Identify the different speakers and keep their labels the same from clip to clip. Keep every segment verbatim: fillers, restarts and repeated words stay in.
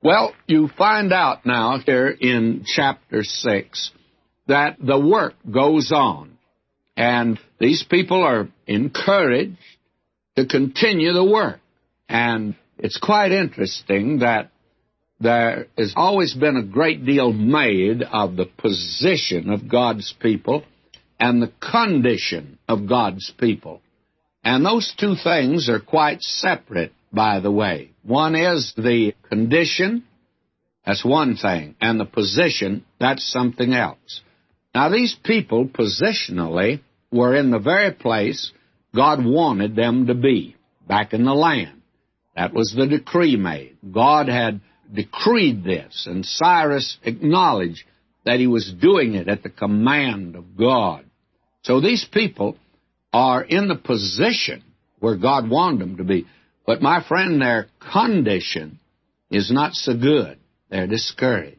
Speaker 1: Well, you find out now here in chapter six that the work goes on, and these people are encouraged to continue the work. And it's quite interesting that there has always been a great deal made of the position of God's people and the condition of God's people. And those two things are quite separate, by the way. One is the condition, that's one thing, and the position, that's something else. Now, these people, positionally, were in the very place God wanted them to be, back in the land. That was the decree made. God had decreed this, and Cyrus acknowledged that he was doing it at the command of God. So these people are in the position where God wanted them to be. But, my friend, their condition is not so good. They're discouraged.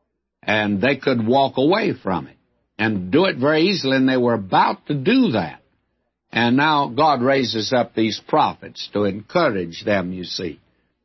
Speaker 1: And they could walk away from it and do it very easily, and they were about to do that. And now God raises up these prophets to encourage them, you see.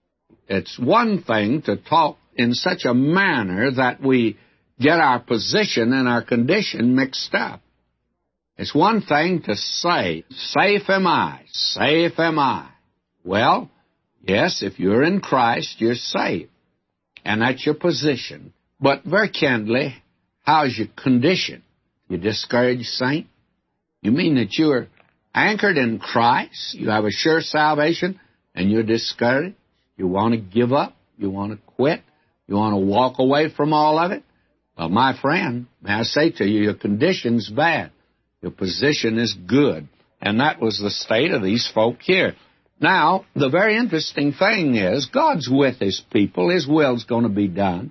Speaker 1: It's one thing to talk in such a manner that we get our position and our condition mixed up. It's one thing to say, safe am I, safe am I. Well, yes, if you're in Christ, you're safe. And that's your position. But very candidly, how's your condition? You discouraged, saint? You mean that you're anchored in Christ, you have a sure salvation, and you're discouraged? You want to give up? You want to quit? You want to walk away from all of it? Well, my friend, may I say to you, your condition's bad. Your position is good. And that was the state of these folk here. Now, the very interesting thing is, God's with His people. His will's going to be done.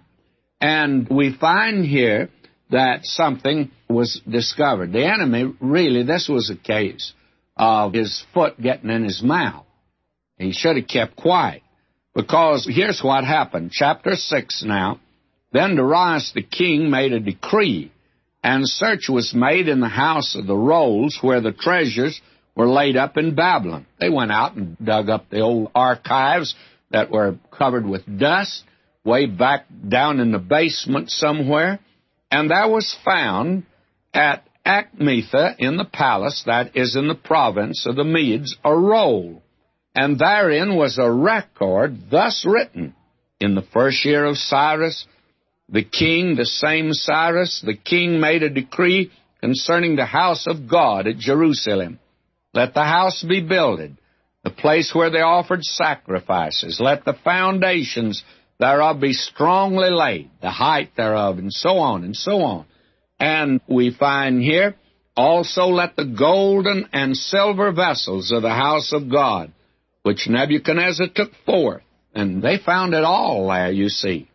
Speaker 1: And we find here that something was discovered. The enemy, really, this was a case of his foot getting in his mouth. He should have kept quiet. Because here's what happened. Chapter six now. Then Darius the king made a decree, and search was made in the house of the rolls where the treasures were laid up in Babylon. They went out and dug up the old archives that were covered with dust, way back down in the basement somewhere, and there was found at Achmetha in the palace, that is in the province of the Medes, a roll, and therein was a record thus written, in the first year of Cyrus, the king, the same Cyrus, the king made a decree concerning the house of God at Jerusalem. Let the house be builded, the place where they offered sacrifices. Let the foundations thereof be strongly laid, the height thereof, and so on and so on. And we find here, also let the golden and silver vessels of the house of God, which Nebuchadnezzar took forth, and they found it all there, you see.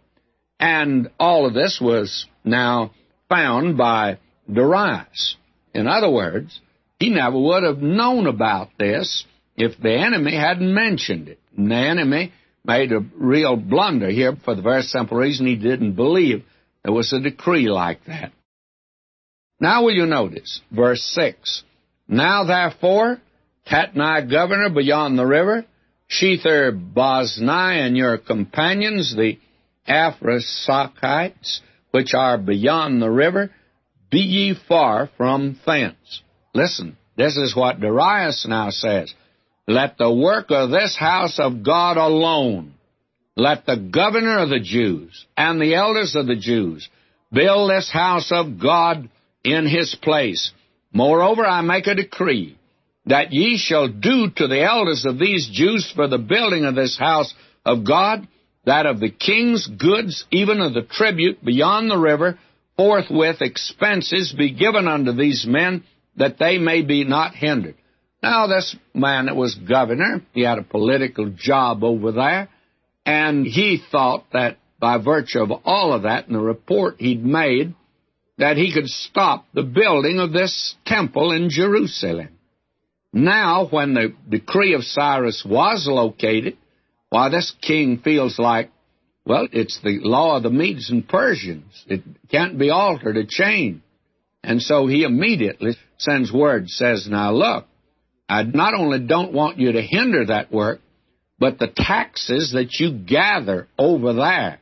Speaker 1: And all of this was now found by Darius. In other words, he never would have known about this if the enemy hadn't mentioned it. And the enemy made a real blunder here for the very simple reason he didn't believe there was a decree like that. Now will you notice, verse six, Now therefore, Tatnai governor beyond the river, Shether-boznai and your companions, the Aphrasites, which are beyond the river, be ye far from thence. Listen, this is what Darius now says. Let the work of this house of God alone, let the governor of the Jews and the elders of the Jews build this house of God in his place. Moreover, I make a decree that ye shall do to the elders of these Jews for the building of this house of God, that of the king's goods, even of the tribute beyond the river, forthwith expenses be given unto these men, that they may be not hindered. Now, this man that was governor, he had a political job over there, and he thought that by virtue of all of that and the report he'd made, that he could stop the building of this temple in Jerusalem. Now, when the decree of Cyrus was located, why, this king feels like, well, it's the law of the Medes and Persians. It can't be altered or changed. And so he immediately sends word, says, now look, I not only don't want you to hinder that work, but the taxes that you gather over there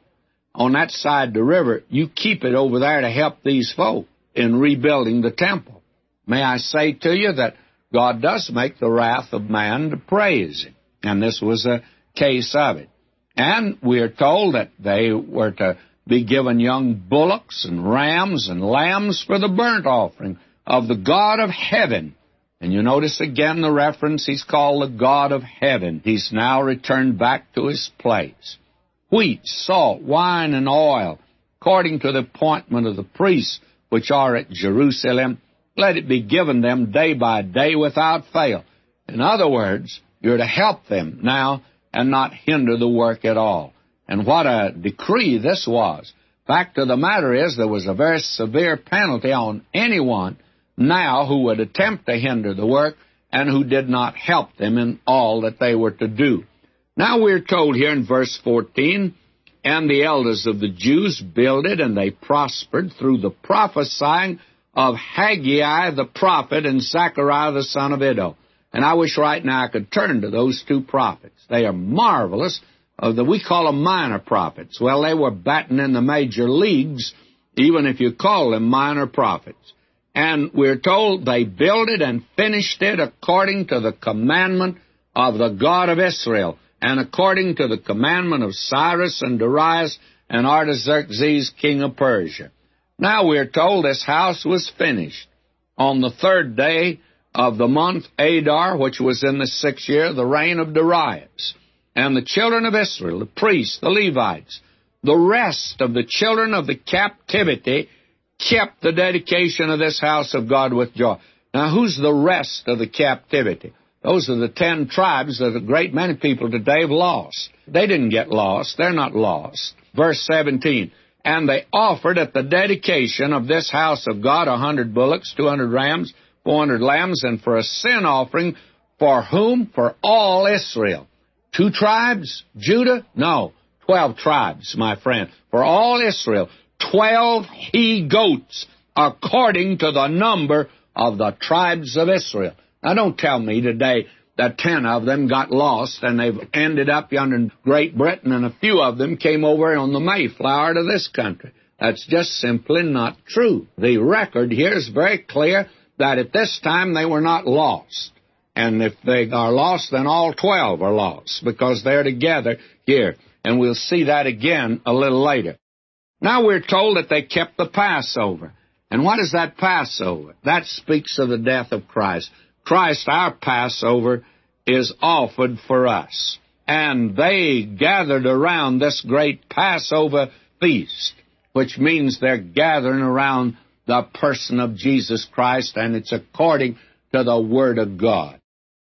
Speaker 1: on that side of the river, you keep it over there to help these folk in rebuilding the temple. May I say to you that God does make the wrath of man to praise Him, and this was a case of it. And we are told that they were to be given young bullocks and rams and lambs for the burnt offering of the God of heaven. And you notice again the reference, He's called the God of heaven. He's now returned back to His place. Wheat, salt, wine, and oil, according to the appointment of the priests which are at Jerusalem, let it be given them day by day without fail. In other words, you're to help them now and not hinder the work at all. And what a decree this was. Fact of the matter is, there was a very severe penalty on anyone now who would attempt to hinder the work and who did not help them in all that they were to do. Now we're told here in verse fourteen, and the elders of the Jews builded, and they prospered through the prophesying of Haggai the prophet and Zechariah the son of Iddo. And I wish right now I could turn to those two prophets. They are marvelous. Uh, the, we call them minor prophets. Well, they were batting in the major leagues, even if you call them minor prophets. And we're told they builded and finished it according to the commandment of the God of Israel, and according to the commandment of Cyrus and Darius and Artaxerxes, king of Persia. Now we're told this house was finished on the third day of the month Adar, which was in the sixth year of the reign of Darius. And the children of Israel, the priests, the Levites, the rest of the children of the captivity, kept the dedication of this house of God with joy. Now, who's the rest of the captivity? Those are the ten tribes that a great many people today have lost. They didn't get lost. They're not lost. Verse seventeen, and they offered at the dedication of this house of God a hundred bullocks, two hundred rams, four hundred lambs, and for a sin offering, for whom? For all Israel. Two tribes? Judah? No. Twelve tribes, my friend. For all Israel. Twelve he-goats, according to the number of the tribes of Israel. Now, don't tell me today that ten of them got lost and they've ended up yonder in Great Britain, and a few of them came over on the Mayflower to this country. That's just simply not true. The record here is very clear that at this time they were not lost. And if they are lost, then all twelve are lost, because they're together here. And we'll see that again a little later. Now we're told that they kept the Passover. And what is that Passover? That speaks of the death of Christ. Christ, our Passover, is offered for us. And they gathered around this great Passover feast, which means they're gathering around the person of Jesus Christ, and it's according to the Word of God.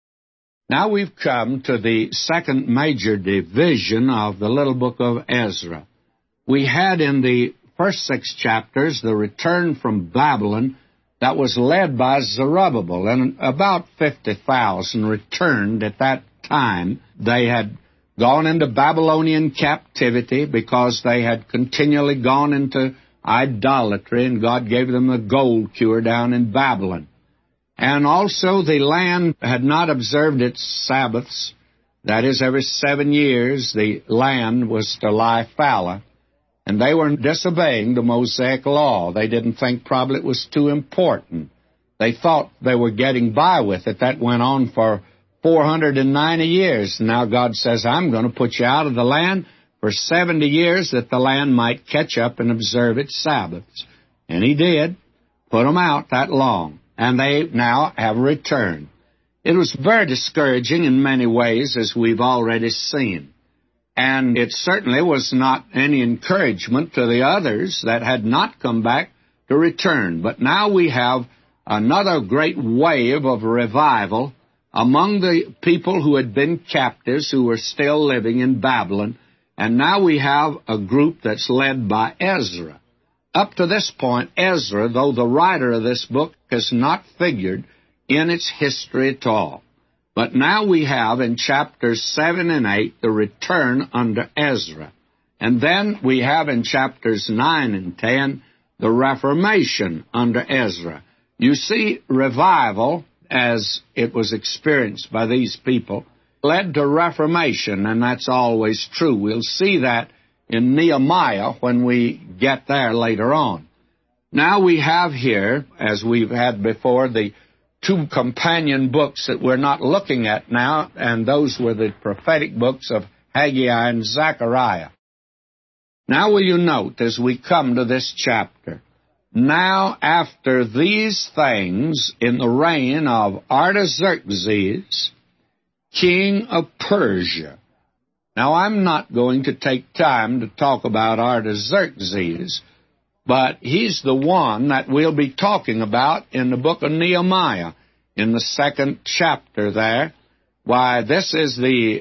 Speaker 1: Now we've come to the second major division of the little book of Ezra. We had in the first six chapters the return from Babylon that was led by Zerubbabel, and about fifty thousand returned at that time. They had gone into Babylonian captivity because they had continually gone into idolatry, and God gave them the gold cure down in Babylon. And also the land had not observed its Sabbaths. That is, every seven years the land was to lie fallow. And they were disobeying the Mosaic law. They didn't think probably it was too important. They thought they were getting by with it. That went on for four hundred ninety years. Now God says, I'm going to put you out of the land for seventy years that the land might catch up and observe its Sabbaths. And He did, put them out that long. And they now have returned. It was very discouraging in many ways, as we've already seen. And it certainly was not any encouragement to the others that had not come back to return. But now we have another great wave of revival among the people who had been captives, who were still living in Babylon. And now we have a group that's led by Ezra. Up to this point, Ezra, though the writer of this book, has not figured in its history at all. But now we have in chapters seven and eight the return under Ezra. And then we have in chapters nine and ten the Reformation under Ezra. You see, revival, as it was experienced by these people, led to reformation, and that's always true. We'll see that in Nehemiah when we get there later on. Now we have here, as we've had before, the two companion books that we're not looking at now, and those were the prophetic books of Haggai and Zechariah. Now will you note, as we come to this chapter, now after these things, in the reign of Artaxerxes, king of Persia. Now I'm not going to take time to talk about Artaxerxes, but he's the one that we'll be talking about in the book of Nehemiah, in the second chapter there. Why, this is the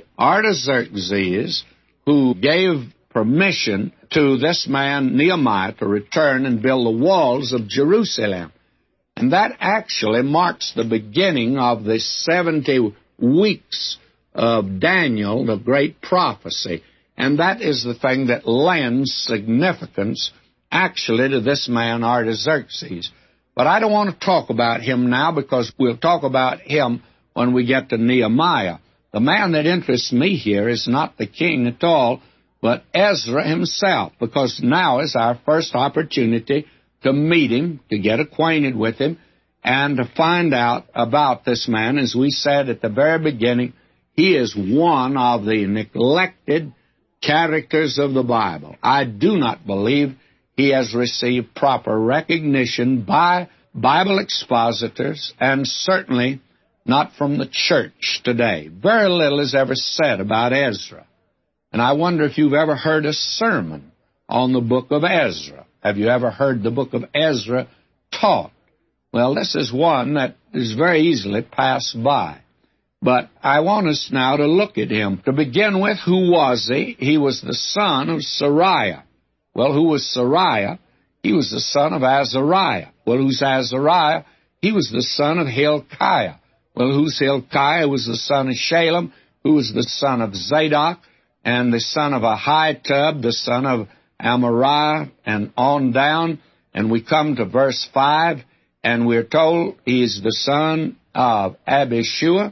Speaker 1: Artaxerxes who gave permission to this man Nehemiah to return and build the walls of Jerusalem. And that actually marks the beginning of the seventy weeks of Daniel, the great prophecy. And that is the thing that lends significance actually to this man Artaxerxes. But I don't want to talk about him now, because we'll talk about him when we get to Nehemiah. The man that interests me here is not the king at all, but Ezra himself, because now is our first opportunity to meet him, to get acquainted with him, and to find out about this man. As we said at the very beginning, he is one of the neglected characters of the Bible. I do not believe he has received proper recognition by Bible expositors, and certainly not from the church today. Very little is ever said about Ezra. And I wonder if you've ever heard a sermon on the book of Ezra. Have you ever heard the book of Ezra taught? Well, this is one that is very easily passed by. But I want us now to look at him. To begin with, who was he? He was the son of Sariah. Well, who was Sariah? He was the son of Azariah. Well, who's Azariah? He was the son of Hilkiah. Well, who's Hilkiah? Was the son of Shalem, who was the son of Zadok, and the son of Ahitub, the son of Amariah, and on down. And we come to verse five, and we're told he's the son of Abishua,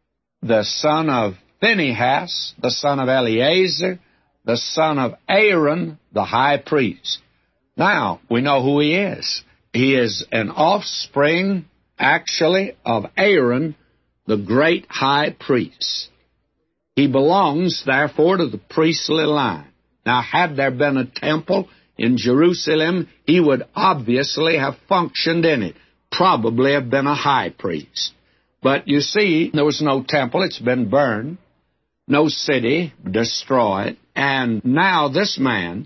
Speaker 1: the son of Phinehas, the son of Eleazar, the son of Aaron, the high priest. Now, we know who he is. He is an offspring, actually, of Aaron, the great high priest. He belongs, therefore, to the priestly line. Now, had there been a temple in Jerusalem, he would obviously have functioned in it, probably have been a high priest. But you see, there was no temple. It's been burned. No city destroyed. And now this man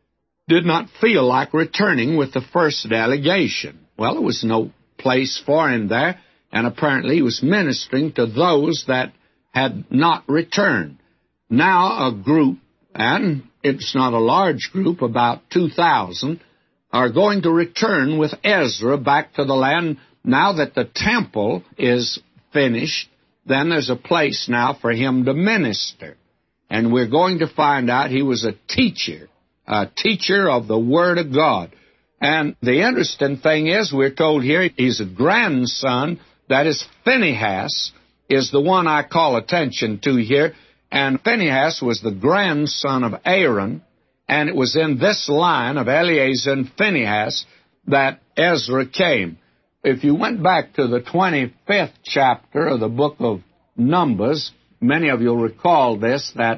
Speaker 1: did not feel like returning with the first delegation. Well, there was no place for him there, and apparently he was ministering to those that had not returned. Now a group, and it's not a large group, about two thousand, are going to return with Ezra back to the land. Now that the temple is finished, then there's a place now for him to minister. And we're going to find out he was a teacher, a teacher of the Word of God. And the interesting thing is, we're told here he's a grandson, that is Phinehas, is the one I call attention to here. And Phinehas was the grandson of Aaron, and it was in this line of Eleazar and Phinehas that Ezra came. If you went back to the twenty-fifth chapter of the book of Numbers, many of you will recall this, that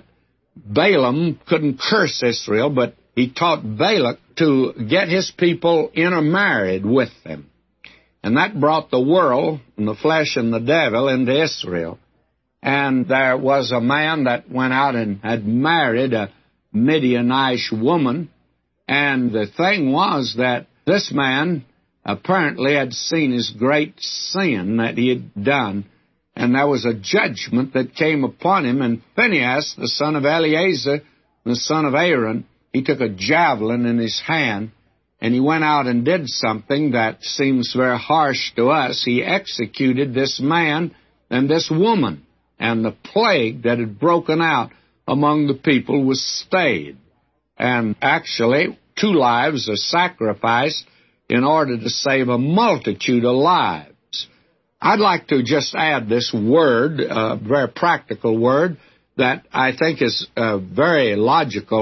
Speaker 1: Balaam couldn't curse Israel, but he taught Balak to get his people intermarried with them. And that brought the world and the flesh and the devil into Israel. And there was a man that went out and had married a Midianite woman. And the thing was that this man apparently had seen his great sin that he had done. And there was a judgment that came upon him. And Phinehas, the son of Eleazar, the son of Aaron, he took a javelin in his hand, and he went out and did something that seems very harsh to us. He executed this man and this woman, and the plague that had broken out among the people was stayed. And actually, two lives are sacrificed in order to save a multitude of lives. I'd like to just add this word, a very practical word, that I think is uh, very logical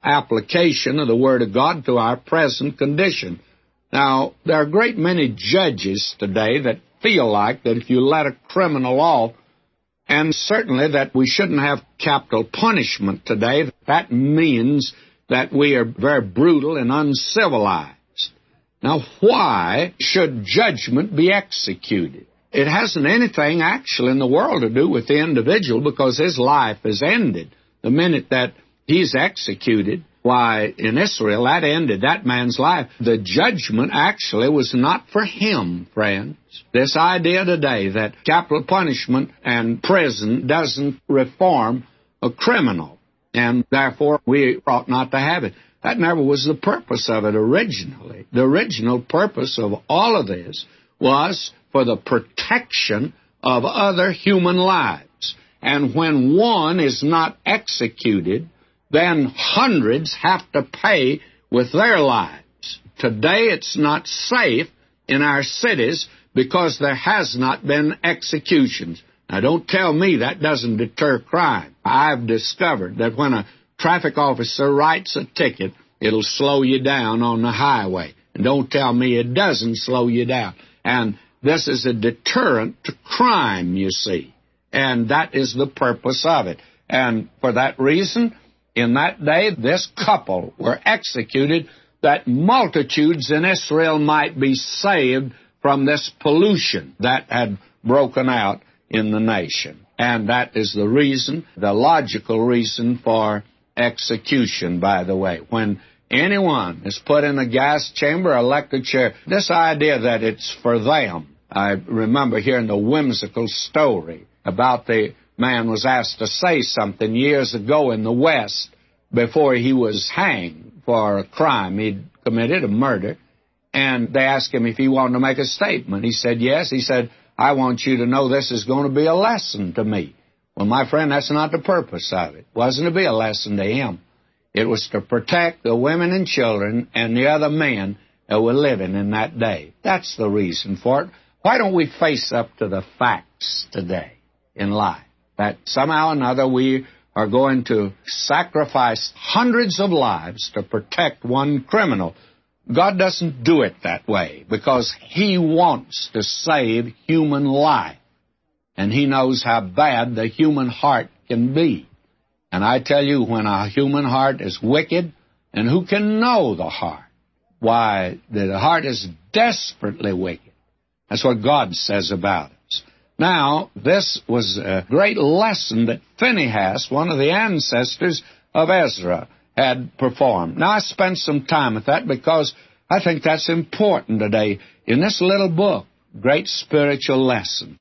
Speaker 1: application of the Word of God to our present condition. Now, there are a great many judges today that feel like that if you let a criminal off, and certainly that we shouldn't have capital punishment today, that means that we are very brutal and uncivilized. Now, why should judgment be executed? It hasn't anything actually in the world to do with the individual, because his life is ended the minute that he's executed. Why, in Israel, that ended that man's life. The judgment actually was not for him, friends. This idea today that capital punishment and prison doesn't reform a criminal, and therefore we ought not to have it. That never was the purpose of it originally. The original purpose of all of this was for the protection of other human lives. And when one is not executed, then hundreds have to pay with their lives. Today it's not safe in our cities because there has not been executions. Now, don't tell me that doesn't deter crime. I've discovered that when a traffic officer writes a ticket, it'll slow you down on the highway. And don't tell me it doesn't slow you down. And this is a deterrent to crime, you see. And that is the purpose of it. And for that reason, in that day, this couple were executed that multitudes in Israel might be saved from this pollution that had broken out in the nation. And that is the reason, the logical reason for execution, by the way. When anyone is put in a gas chamber, electric chair, this idea that it's for them. I remember hearing the whimsical story about the man was asked to say something years ago in the West before he was hanged for a crime. He'd committed a murder, and they asked him if he wanted to make a statement. He said, yes. He said, I want you to know this is going to be a lesson to me. Well, my friend, that's not the purpose of it. It wasn't to be a lesson to him. It was to protect the women and children and the other men that were living in that day. That's the reason for it. Why don't we face up to the facts today in life? That somehow or another we are going to sacrifice hundreds of lives to protect one criminal. God doesn't do it that way because He wants to save human life. And He knows how bad the human heart can be. And I tell you, when a human heart is wicked, and who can know the heart? Why, the heart is desperately wicked. That's what God says about us. Now, this was a great lesson that Phinehas, one of the ancestors of Ezra, had performed. Now, I spent some time with that because I think that's important today in this little book, great spiritual lesson.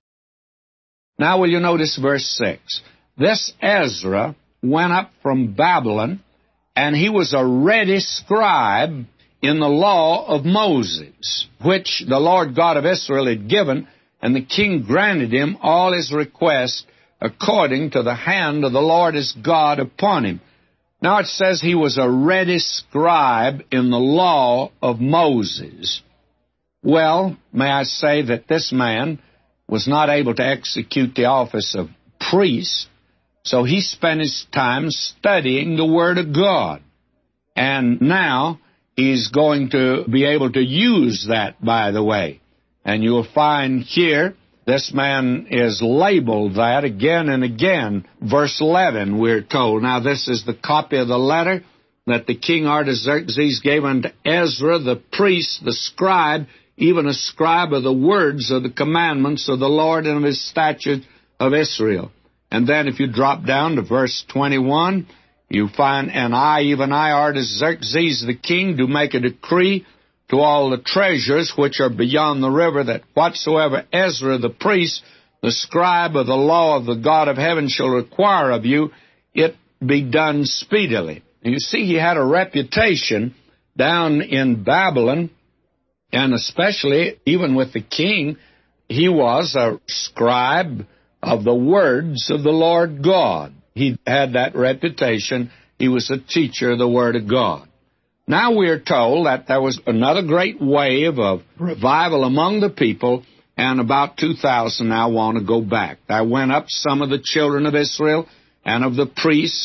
Speaker 1: Now, will you notice verse six? This Ezra went up from Babylon, and he was a ready scribe in the law of Moses, which the Lord God of Israel had given, and the king granted him all his requests according to the hand of the Lord his God upon him. Now it says he was a ready scribe in the law of Moses. Well, may I say that this man was not able to execute the office of priest, so he spent his time studying the Word of God. And now he's going to be able to use that, by the way. And you'll find here, this man is labeled that again and again. Verse eleven, we're told. Now, this is the copy of the letter that the king Artaxerxes gave unto Ezra, the priest, the scribe, even a scribe of the words of the commandments of the Lord and of His statutes of Israel. And then if you drop down to verse twenty-one, you find, and I, even I, Artaxerxes the king, do make a decree to all the treasures which are beyond the river, that whatsoever Ezra the priest, the scribe of the law of the God of heaven, shall require of you, it be done speedily. And you see, he had a reputation down in Babylon, and especially even with the king, he was a scribe of the words of the Lord God. He had that reputation. He was a teacher of the Word of God. Now we are told that there was another great wave of revival among the people, and about two thousand now want to go back. There went up some of the children of Israel and of the priests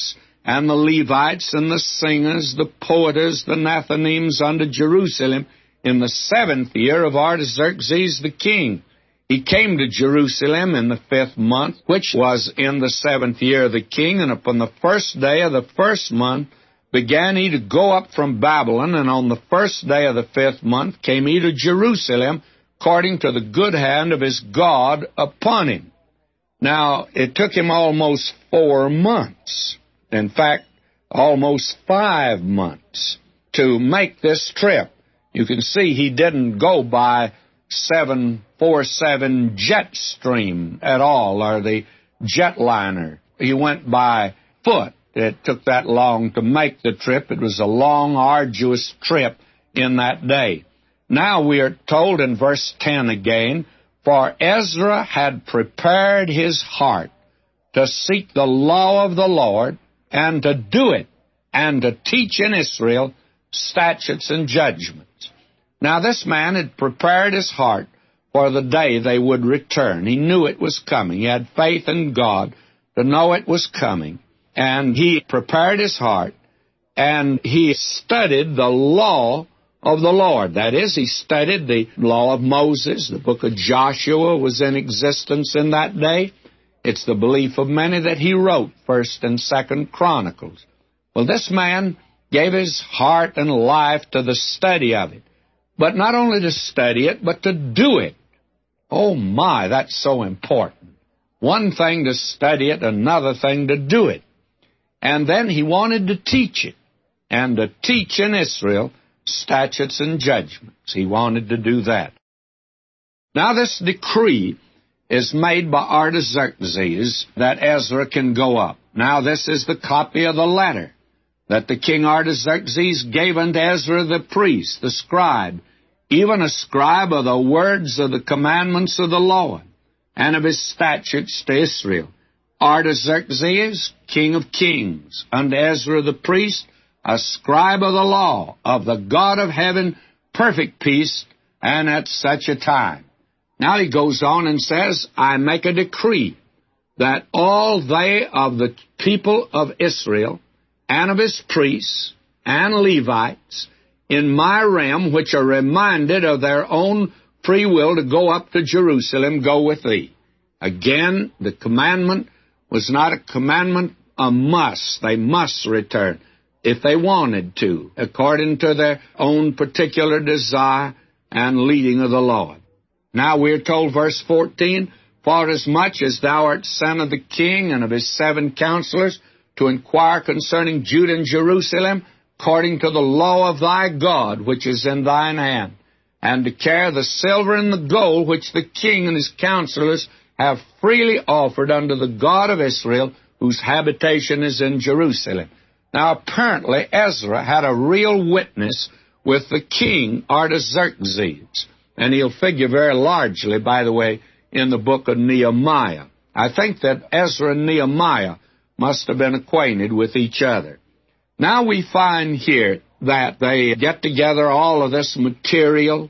Speaker 1: and the Levites, and the singers, the poeters, the Nethinims unto Jerusalem in the seventh year of Artaxerxes the king. He came to Jerusalem in the fifth month, which was in the seventh year of the king, and upon the first day of the first month began he to go up from Babylon, and on the first day of the fifth month came he to Jerusalem, according to the good hand of his God upon him. Now, it took him almost four months, in fact, almost five months, to make this trip. You can see he didn't go by seven forty-seven Jetstream at all, or the jetliner. He went by foot. It took that long to make the trip. It was a long, arduous trip in that day. Now we are told in verse ten again, for Ezra had prepared his heart to seek the law of the Lord, and to do it, and to teach in Israel statutes and judgments. Now this man had prepared his heart for the day they would return. He knew it was coming. He had faith in God to know it was coming. And he prepared his heart, and he studied the law of the Lord. That is, he studied the law of Moses. The book of Joshua was in existence in that day. It's the belief of many that he wrote First and Second Chronicles. Well, this man gave his heart and life to the study of it. But not only to study it, but to do it. Oh my, that's so important. One thing to study it, another thing to do it. And then he wanted to teach it, and to teach in Israel statutes and judgments. He wanted to do that. Now this decree is made by Artaxerxes that Ezra can go up. Now this is the copy of the letter that the king Artaxerxes gave unto Ezra the priest, the scribe, even a scribe of the words of the commandments of the Lord, and of his statutes to Israel. Artaxerxes, king of kings, unto Ezra the priest, a scribe of the law, of the God of heaven, perfect peace, and at such a time. Now he goes on and says, I make a decree that all they of the people of Israel, and of his priests and Levites, in my realm, which are reminded of their own free will to go up to Jerusalem, go with thee. Again, the commandment was not a commandment, a must. They must return if they wanted to, according to their own particular desire and leading of the Lord. Now we're told, verse fourteen, for as much as thou art son of the king and of his seven counselors, to inquire concerning Judah and Jerusalem, according to the law of thy God, which is in thine hand, and to carry the silver and the gold, which the king and his counselors have freely offered unto the God of Israel, whose habitation is in Jerusalem. Now apparently Ezra had a real witness with the king Artaxerxes, and he'll figure very largely, by the way, in the book of Nehemiah. I think that Ezra and Nehemiah must have been acquainted with each other. Now we find here that they get together all of this material,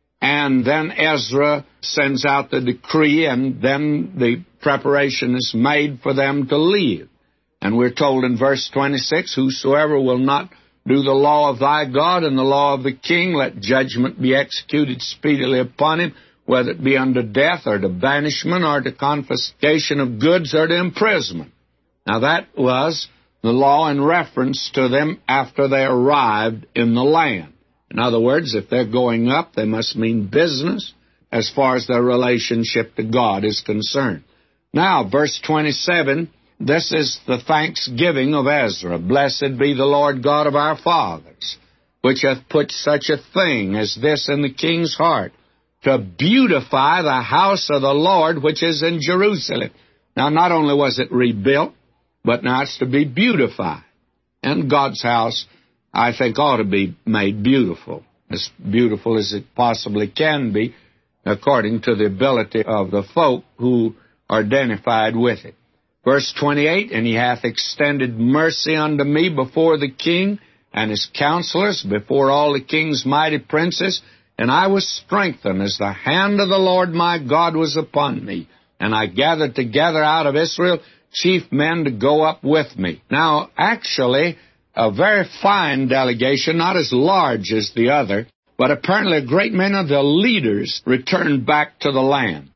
Speaker 1: and then Ezra sends out the decree, and then the preparation is made for them to leave. And we're told in verse twenty-six, whosoever will not do the law of thy God and the law of the king, let judgment be executed speedily upon him, whether it be unto death, or to banishment, or to confiscation of goods, or to imprisonment. Now that was the law in reference to them after they arrived in the land. In other words, if they're going up, they must mean business as far as their relationship to God is concerned. Now, verse twenty-seven, this is the thanksgiving of Ezra. Blessed be the Lord God of our fathers, which hath put such a thing as this in the king's heart, to beautify the house of the Lord which is in Jerusalem. Now, not only was it rebuilt, but now it's to be beautified. And God's house, I think, ought to be made beautiful, as beautiful as it possibly can be, according to the ability of the folk who are identified with it. Verse twenty-eight, and he hath extended mercy unto me before the king and his counselors, before all the king's mighty princes, and I was strengthened as the hand of the Lord my God was upon me. And I gathered together out of Israel chief men to go up with me. Now, actually, a very fine delegation, not as large as the other, but apparently a great many of the leaders returned back to the land.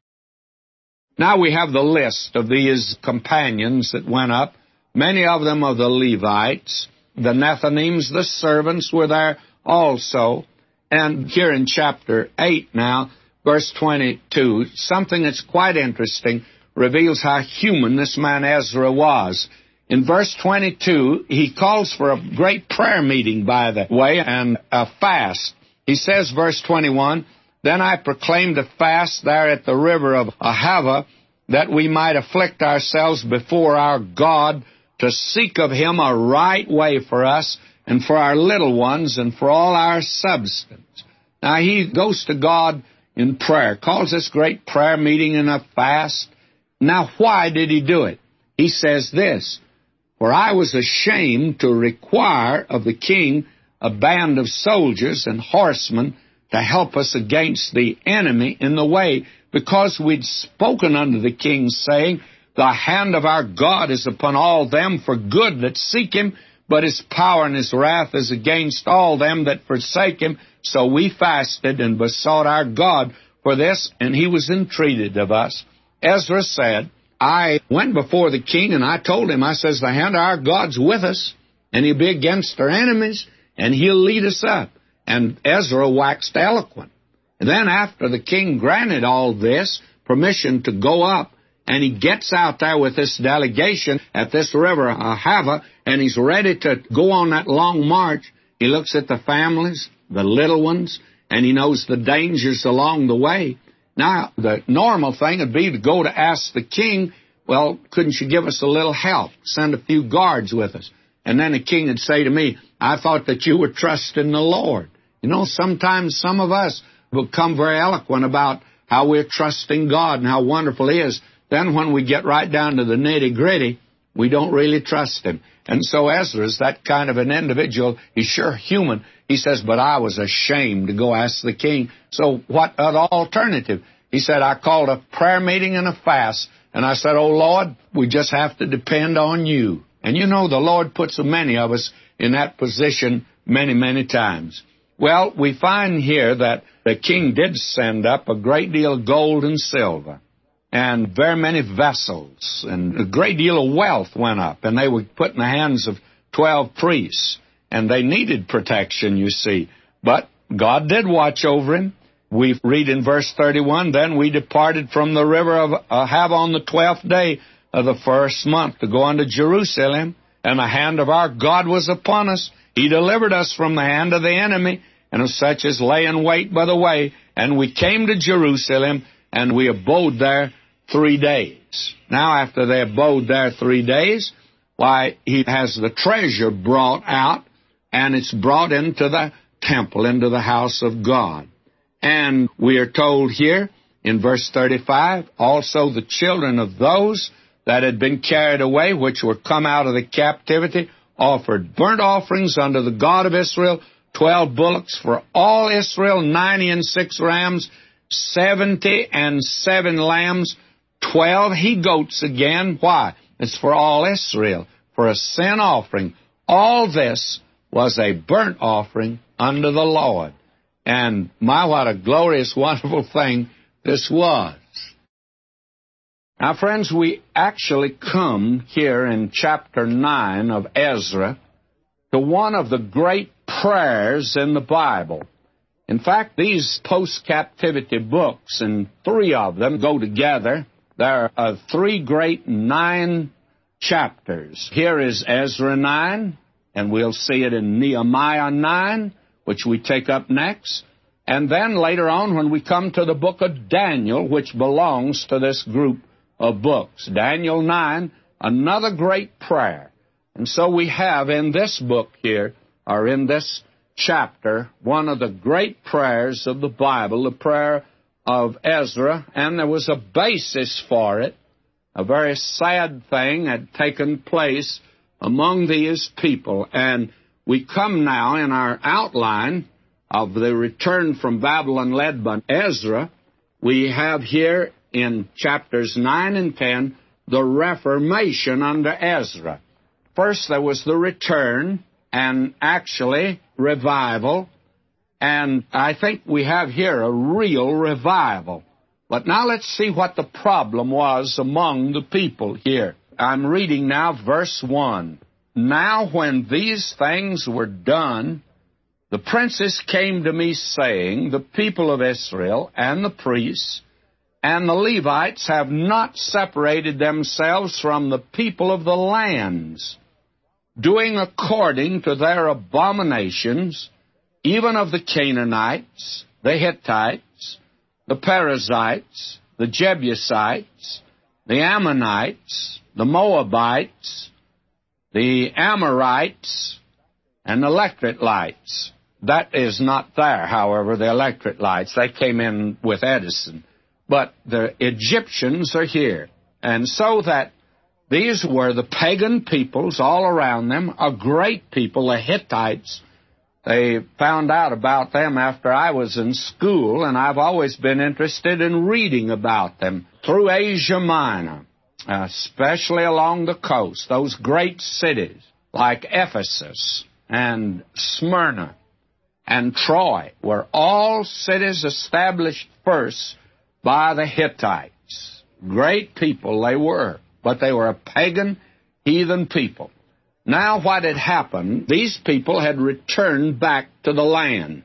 Speaker 1: Now we have the list of these companions that went up. Many of them are the Levites. The Nethinims, the servants, were there also. And here in chapter eight now, verse twenty-two, something that's quite interesting reveals how human this man Ezra was. In verse twenty-two, he calls for a great prayer meeting, by the way, and a fast. He says, verse twenty-one, "Then I proclaimed a fast there at the river of Ahava, that we might afflict ourselves before our God, to seek of him a right way for us, and for our little ones, and for all our substance." Now, he goes to God in prayer, calls this great prayer meeting and a fast. Now, why did he do it? He says this, "For I was ashamed to require of the king a band of soldiers and horsemen to help us against the enemy in the way, because we'd spoken unto the king, saying, The hand of our God is upon all them for good that seek him, but his power and his wrath is against all them that forsake him. So we fasted and besought our God for this, and he was entreated of us." Ezra said, "I went before the king, and I told him, I says, the hand of our God's with us, and he'll be against our enemies, and he'll lead us up." And Ezra waxed eloquent. And then after the king granted all this, permission to go up, and he gets out there with this delegation at this river, Ahava, and he's ready to go on that long march. He looks at the families, the little ones, and he knows the dangers along the way. Now, the normal thing would be to go to ask the king, "Well, couldn't you give us a little help? Send a few guards with us." And then the king would say to me, "I thought that you were trusting the Lord." You know, sometimes some of us become very eloquent about how we're trusting God and how wonderful He is. Then when we get right down to the nitty-gritty, we don't really trust Him. And so Ezra's that kind of an individual. He's sure human. He says, "But I was ashamed to go ask the king." So what other alternative? He said, "I called a prayer meeting and a fast, and I said, oh, Lord, we just have to depend on you." And you know, the Lord puts so many of us in that position many, many times. Well, we find here that the king did send up a great deal of gold and silver, and very many vessels, and a great deal of wealth went up, and they were put in the hands of twelve priests, and they needed protection, you see. But God did watch over him. We read in verse thirty-one, "Then we departed from the river of Ahava on the twelfth day of the first month to go unto Jerusalem, and the hand of our God was upon us. He delivered us from the hand of the enemy, and of such as lay in wait by the way. And we came to Jerusalem, and we abode there three days." Now, after they abode there three days, why, he has the treasure brought out, and it's brought into the temple, into the house of God. And we are told here in verse thirty-five, "Also the children of those that had been carried away, which were come out of the captivity, offered burnt offerings unto the God of Israel, twelve bullocks for all Israel, ninety and six rams, seventy and seven lambs, twelve he-goats again." Why? It's for all Israel, for a sin offering. All this was a burnt offering unto the Lord. And my, what a glorious, wonderful thing this was. Now, friends, we actually come here in chapter nine of Ezra to one of the great prayers in the Bible. In fact, these post-captivity books, and three of them go together. There are three great nine chapters. Here is Ezra nine, and we'll see it in Nehemiah nine, which we take up next. And then later on, when we come to the book of Daniel, which belongs to this group of books, Daniel nine, another great prayer. And so we have in this book here, or in this chapter, one of the great prayers of the Bible, the prayer of Ezra, and there was a basis for it. A very sad thing had taken place among these people. And we come now in our outline of the return from Babylon led by Ezra. We have here in chapters nine and ten the Reformation under Ezra. First, there was the return and actually revival, and I think we have here a real revival. But now let's see what the problem was among the people here. I'm reading now verse one. Now when these things were done, the princes came to me, saying, the people of Israel and the priests and the Levites have not separated themselves from the people of the lands, doing according to their abominations, even of the Canaanites, the Hittites, the Perizzites, the Jebusites, the Ammonites, the Moabites, the Amorites, and the Electrites. That is not there, however, the Electrites. They came in with Edison. But the Egyptians are here. And so that these were the pagan peoples all around them, a great people, the Hittites. They found out about them after I was in school, and I've always been interested in reading about them through Asia Minor, especially along the coast. Those great cities like Ephesus and Smyrna and Troy were all cities established first by the Hittites. Great people they were, but they were a pagan, heathen people. Now what had happened, these people had returned back to the land.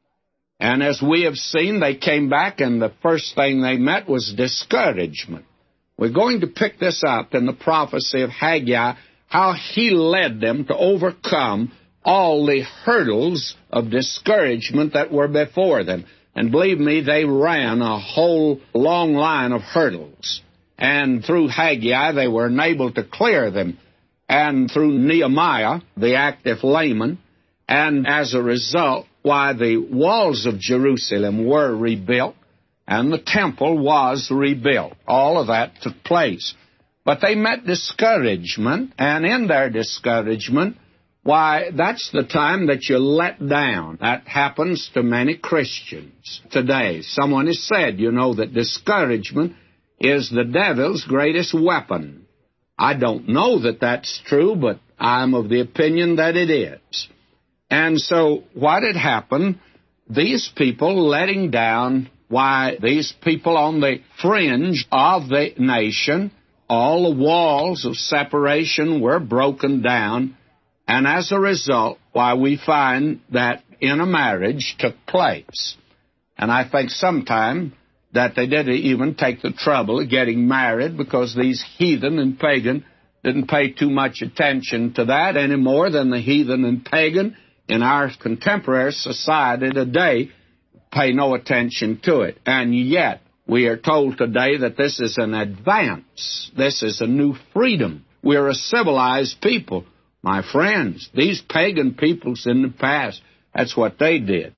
Speaker 1: And as we have seen, they came back, and the first thing they met was discouragement. We're going to pick this up in the prophecy of Haggai, how he led them to overcome all the hurdles of discouragement that were before them. And believe me, they ran a whole long line of hurdles. And through Haggai, they were enabled to clear them. And through Nehemiah, the active layman, and as a result, why the walls of Jerusalem were rebuilt, and the temple was rebuilt. All of that took place. But they met discouragement, and in their discouragement, why, that's the time that you let down. That happens to many Christians today. Someone has said, you know, that discouragement is the devil's greatest weapon. I don't know that that's true, but I'm of the opinion that it is. And so what had happened, these people letting down, why, these people on the fringe of the nation, all the walls of separation were broken down, and as a result, why, we find that intermarriage took place. And I think sometime that they didn't even take the trouble of getting married, because these heathen and pagan didn't pay too much attention to that any more than the heathen and pagan in our contemporary society today pay no attention to it. And yet, we are told today that this is an advance. This is a new freedom. We're a civilized people. My friends, these pagan peoples in the past, that's what they did.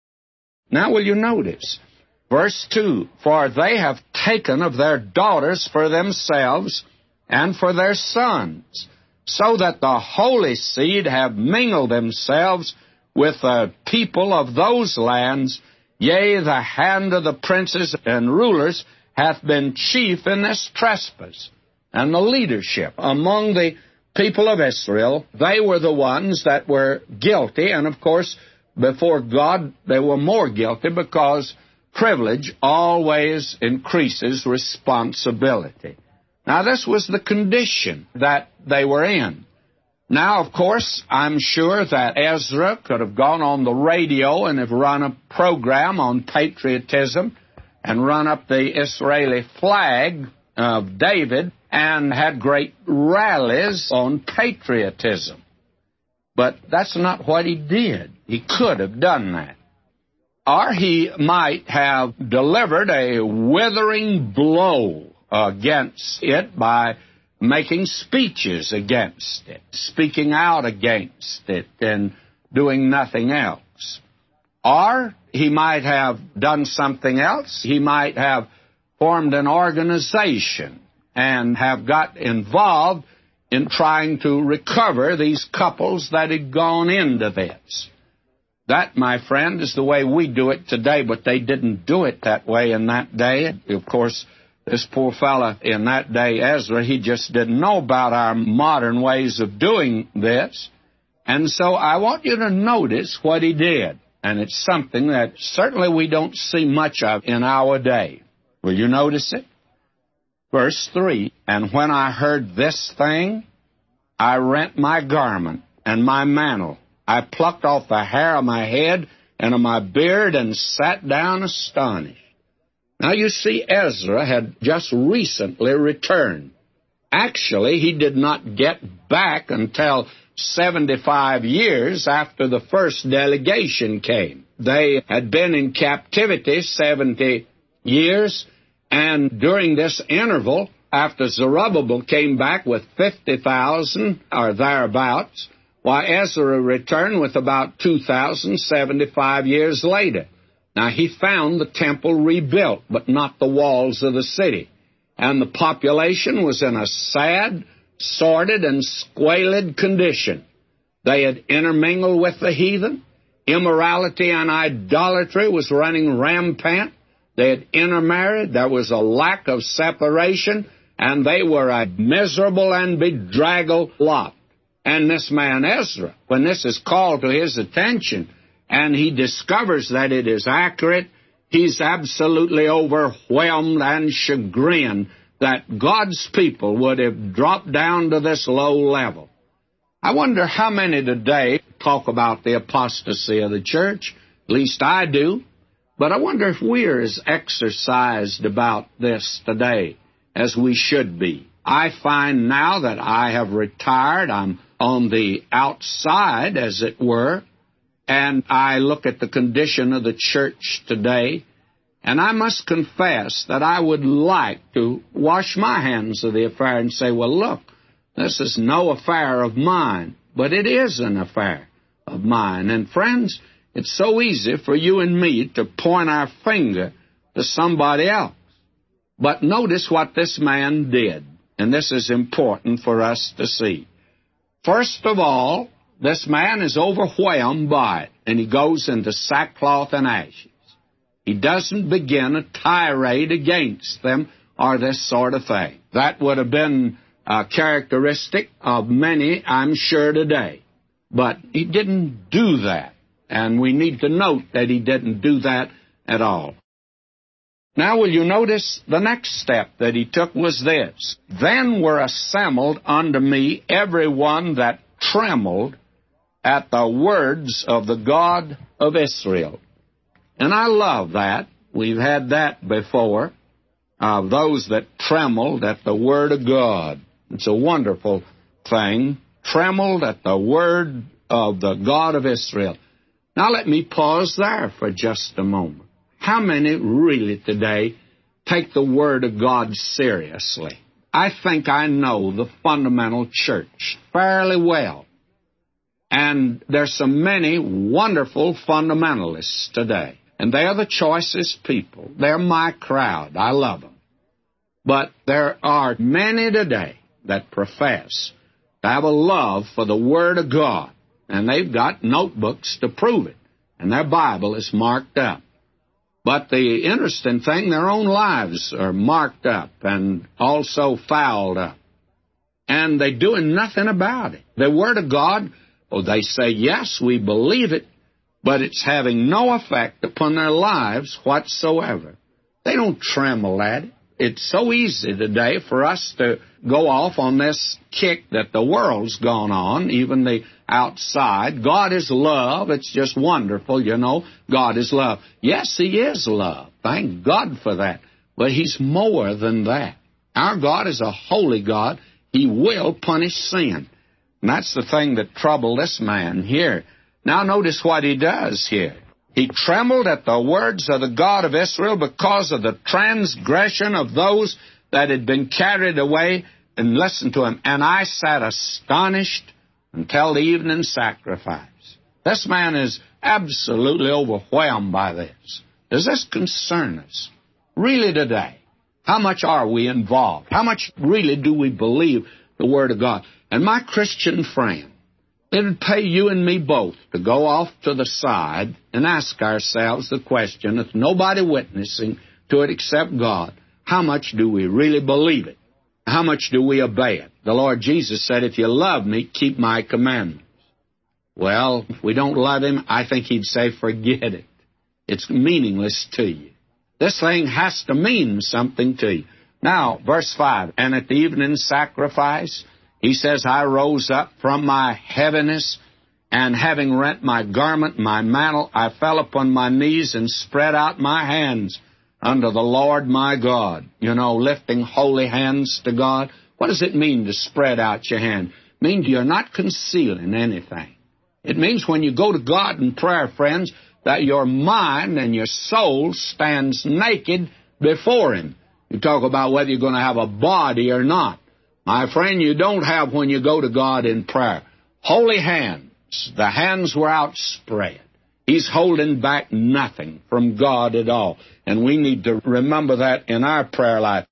Speaker 1: Now will you notice, verse two, for they have taken of their daughters for themselves and for their sons, so that the holy seed have mingled themselves with the people of those lands. Yea, the hand of the princes and rulers hath been chief in this trespass. And the leadership among the people of Israel, they were the ones that were guilty, and of course, before God, they were more guilty, because privilege always increases responsibility. Now, this was the condition that they were in. Now, of course, I'm sure that Ezra could have gone on the radio and have run a program on patriotism and run up the Israeli flag of David and had great rallies on patriotism. But that's not what he did. He could have done that. Or he might have delivered a withering blow against it by making speeches against it, speaking out against it, and doing nothing else. Or he might have done something else. He might have formed an organization and have got involved in trying to recover these couples that had gone into this. That, my friend, is the way we do it today, but they didn't do it that way in that day. Of course, This poor fella in that day, Ezra, he just didn't know about our modern ways of doing this. And so I want you to notice what he did. And it's something that certainly we don't see much of in our day. Will you notice it? Verse three, and when I heard this thing, I rent my garment and my mantle. I plucked off the hair of my head and of my beard and sat down astonished. Now you see, Ezra had just recently returned. Actually, he did not get back until seventy-five years after the first delegation came. They had been in captivity seventy years, and during this interval, after Zerubbabel came back with fifty thousand or thereabouts, why Ezra returned with about two thousand seventy-five years later. Now, he found the temple rebuilt, but not the walls of the city. And the population was in a sad, sordid, and squalid condition. They had intermingled with the heathen. Immorality and idolatry was running rampant. They had intermarried. There was a lack of separation, and they were a miserable and bedraggled lot. And this man Ezra, when this is called to his attention, and he discovers that it is accurate, he's absolutely overwhelmed and chagrined that God's people would have dropped down to this low level. I wonder how many today talk about the apostasy of the church. At least I do. But I wonder if we're as exercised about this today as we should be. I find now that I have retired, I'm on the outside, as it were, and I look at the condition of the church today, and I must confess that I would like to wash my hands of the affair and say, well, look, this is no affair of mine, but it is an affair of mine. And friends, it's so easy for you and me to point our finger to somebody else. But notice what this man did, and this is important for us to see. First of all, this man is overwhelmed by it, and he goes into sackcloth and ashes. He doesn't begin a tirade against them or this sort of thing. That would have been a characteristic of many, I'm sure, today. But he didn't do that, and we need to note that he didn't do that at all. Now, will you notice the next step that he took was this. Then were assembled unto me every one that trembled at the words of the God of Israel. And I love that. We've had that before, of uh, those that trembled at the word of God. It's a wonderful thing. Trembled at the word of the God of Israel. Now let me pause there for just a moment. How many really today take the Word of God seriously? I think I know the fundamental church fairly well. And there's so many wonderful fundamentalists today. And they are the choicest people. They're my crowd. I love them. But there are many today that profess to have a love for the Word of God. And they've got notebooks to prove it. And their Bible is marked up. But the interesting thing, their own lives are marked up and also fouled up. And they're doing nothing about it. The Word of God, oh, they say, yes, we believe it, but it's having no effect upon their lives whatsoever. They don't tremble at it. It's so easy today for us to go off on this kick that the world's gone on, even the outside. God is love. It's just wonderful, you know. God is love. Yes, He is love. Thank God for that. But He's more than that. Our God is a holy God. He will punish sin. And that's the thing that troubled this man here. Now notice what he does here. He trembled at the words of the God of Israel because of the transgression of those that had been carried away. And listen to him. And I sat astonished until the evening sacrifice. This man is absolutely overwhelmed by this. Does this concern us? Really today? How much are we involved? How much really do we believe the Word of God? And my Christian friend, it would pay you and me both to go off to the side and ask ourselves the question, with nobody witnessing to it except God, how much do we really believe it? How much do we obey it? The Lord Jesus said, if you love me, keep my commandments. Well, if we don't love him, I think he'd say, forget it. It's meaningless to you. This thing has to mean something to you. Now, verse five, and at the evening sacrifice, he says, I rose up from my heaviness, and having rent my garment, my mantle, I fell upon my knees and spread out my hands unto the Lord my God. You know, lifting holy hands to God. What does it mean to spread out your hand? It means you're not concealing anything. It means when you go to God in prayer, friends, that your mind and your soul stands naked before him. You talk about whether you're going to have a body or not. My friend, you don't have when you go to God in prayer. Holy hands. The hands were outspread. He's holding back nothing from God at all. And we need to remember that in our prayer life.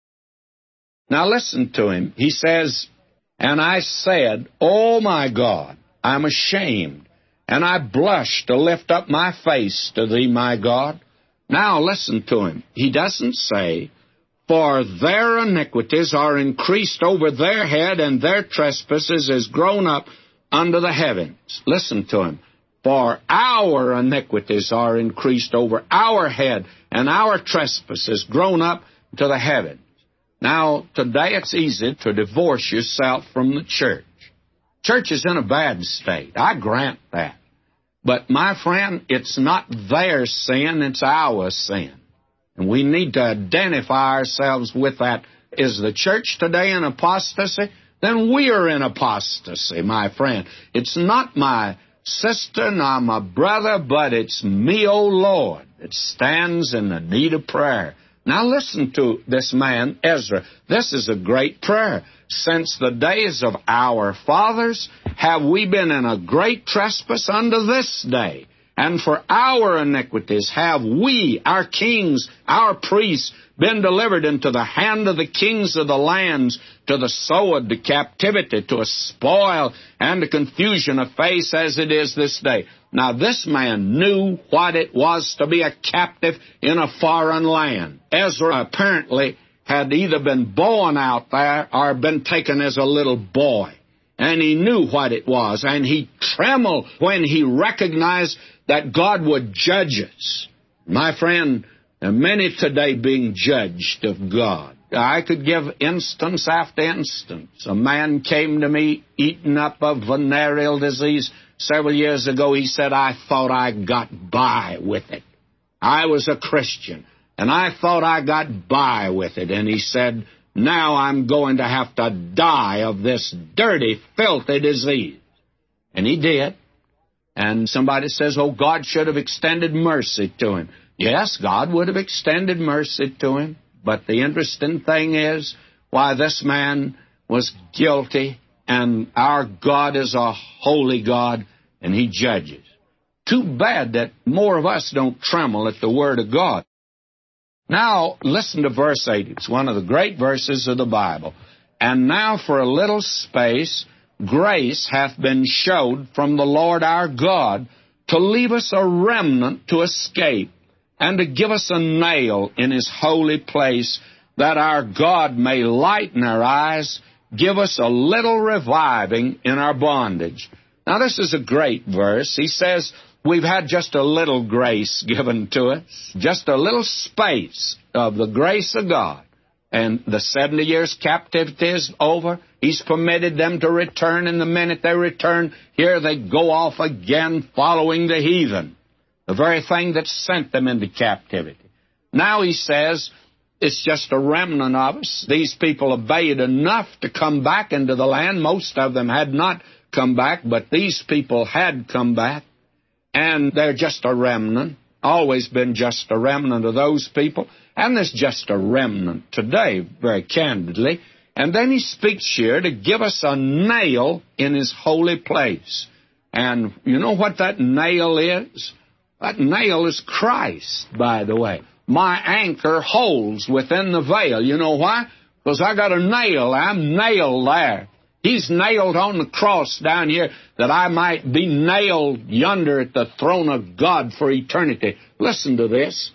Speaker 1: Now listen to him. He says, and I said, oh my God, I'm ashamed, and I blush to lift up my face to thee, my God. Now listen to him. He doesn't say, for their iniquities are increased over their head, and their trespasses is grown up under the heavens. Listen to him. For our iniquities are increased over our head, and our trespasses grown up to the heavens. Now, today it's easy to divorce yourself from the church. Church is in a bad state. I grant that. But, my friend, it's not their sin, it's our sin. And we need to identify ourselves with that. Is the church today in apostasy? Then we are in apostasy, my friend. It's not my sister nor my brother, but it's me, O Lord, that stands in the need of prayer. Now listen to this man, Ezra. This is a great prayer. Since the days of our fathers have we been in a great trespass unto this day. And for our iniquities have we, our kings, our priests, been delivered into the hand of the kings of the lands, to the sword, to captivity, to a spoil, and to confusion of face as it is this day. Now this man knew what it was to be a captive in a foreign land. Ezra apparently had either been born out there or been taken as a little boy. And he knew what it was, and he trembled when he recognized that God would judge us. My friend, there are many today being judged of God. I could give instance after instance. A man came to me eaten up of venereal disease several years ago. He said, I thought I got by with it. I was a Christian, and I thought I got by with it. And he said, now I'm going to have to die of this dirty, filthy disease. And he did. And somebody says, oh, God should have extended mercy to him. Yes, God would have extended mercy to him. But the interesting thing is, why, this man was guilty, and our God is a holy God, and he judges. Too bad that more of us don't tremble at the Word of God. Now, listen to verse eight. It's one of the great verses of the Bible. And now for a little space, grace hath been showed from the Lord our God to leave us a remnant to escape, and to give us a nail in his holy place, that our God may lighten our eyes, give us a little reviving in our bondage. Now this is a great verse. He says we've had just a little grace given to us, just a little space of the grace of God. And the seventy years captivity is over. He's permitted them to return, and the minute they return, here they go off again following the heathen, the very thing that sent them into captivity. Now he says it's just a remnant of us. These people obeyed enough to come back into the land. Most of them had not come back, but these people had come back, and they're just a remnant. Always been just a remnant of those people. And there's just a remnant today, very candidly. And then he speaks here to give us a nail in his holy place. And you know what that nail is? That nail is Christ, by the way. My anchor holds within the veil. You know why? Because I got a nail. I'm nailed there. He's nailed on the cross down here that I might be nailed yonder at the throne of God for eternity. Listen to this.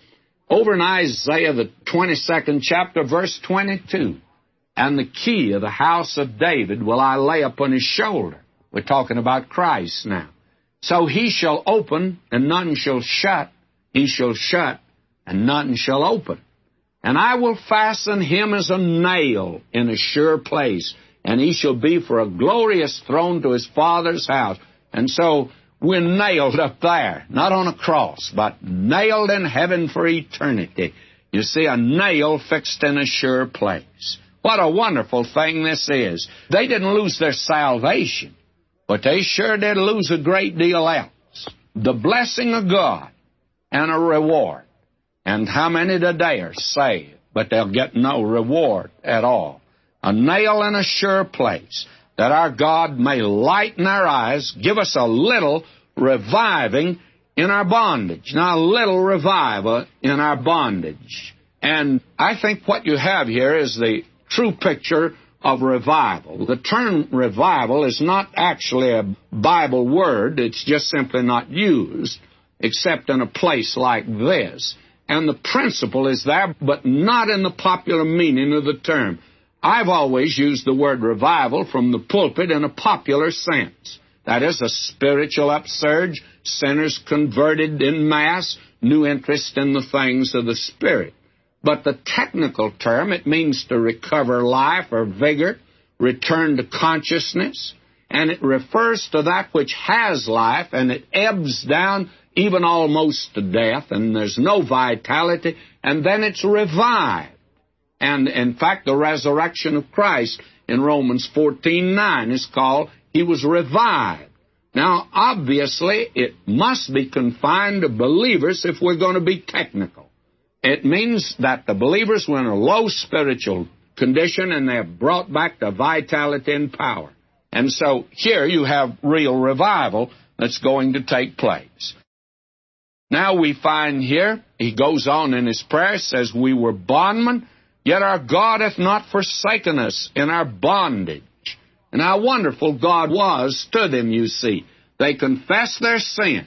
Speaker 1: Over in Isaiah, the twenty-second chapter, verse twenty-two, and the key of the house of David will I lay upon his shoulder. We're talking about Christ now. So he shall open, and none shall shut. He shall shut, and none shall open. And I will fasten him as a nail in a sure place, and he shall be for a glorious throne to his father's house. And so we're nailed up there, not on a cross, but nailed in heaven for eternity. You see, a nail fixed in a sure place. What a wonderful thing this is. They didn't lose their salvation, but they sure did lose a great deal else. The blessing of God and a reward. And how many today are saved, but they'll get no reward at all? A nail in a sure place, that our God may lighten our eyes, give us a little reviving in our bondage. Now, a little revival in our bondage. And I think what you have here is the true picture of revival. The term revival is not actually a Bible word. It's just simply not used, except in a place like this. And the principle is there, but not in the popular meaning of the term. I've always used the word revival from the pulpit in a popular sense. That is, a spiritual upsurge, sinners converted en masse, new interest in the things of the Spirit. But the technical term, it means to recover life or vigor, return to consciousness, and it refers to that which has life, and it ebbs down even almost to death, and there's no vitality, and then it's revived. And, in fact, the resurrection of Christ in Romans fourteen nine is called, He was revived. Now, obviously, it must be confined to believers if we're going to be technical. It means that the believers were in a low spiritual condition, and they're brought back to vitality and power. And so here you have real revival that's going to take place. Now we find here, he goes on in his prayer, says, we were bondmen, yet our God hath not forsaken us in our bondage. And how wonderful God was to them, you see. They confessed their sin,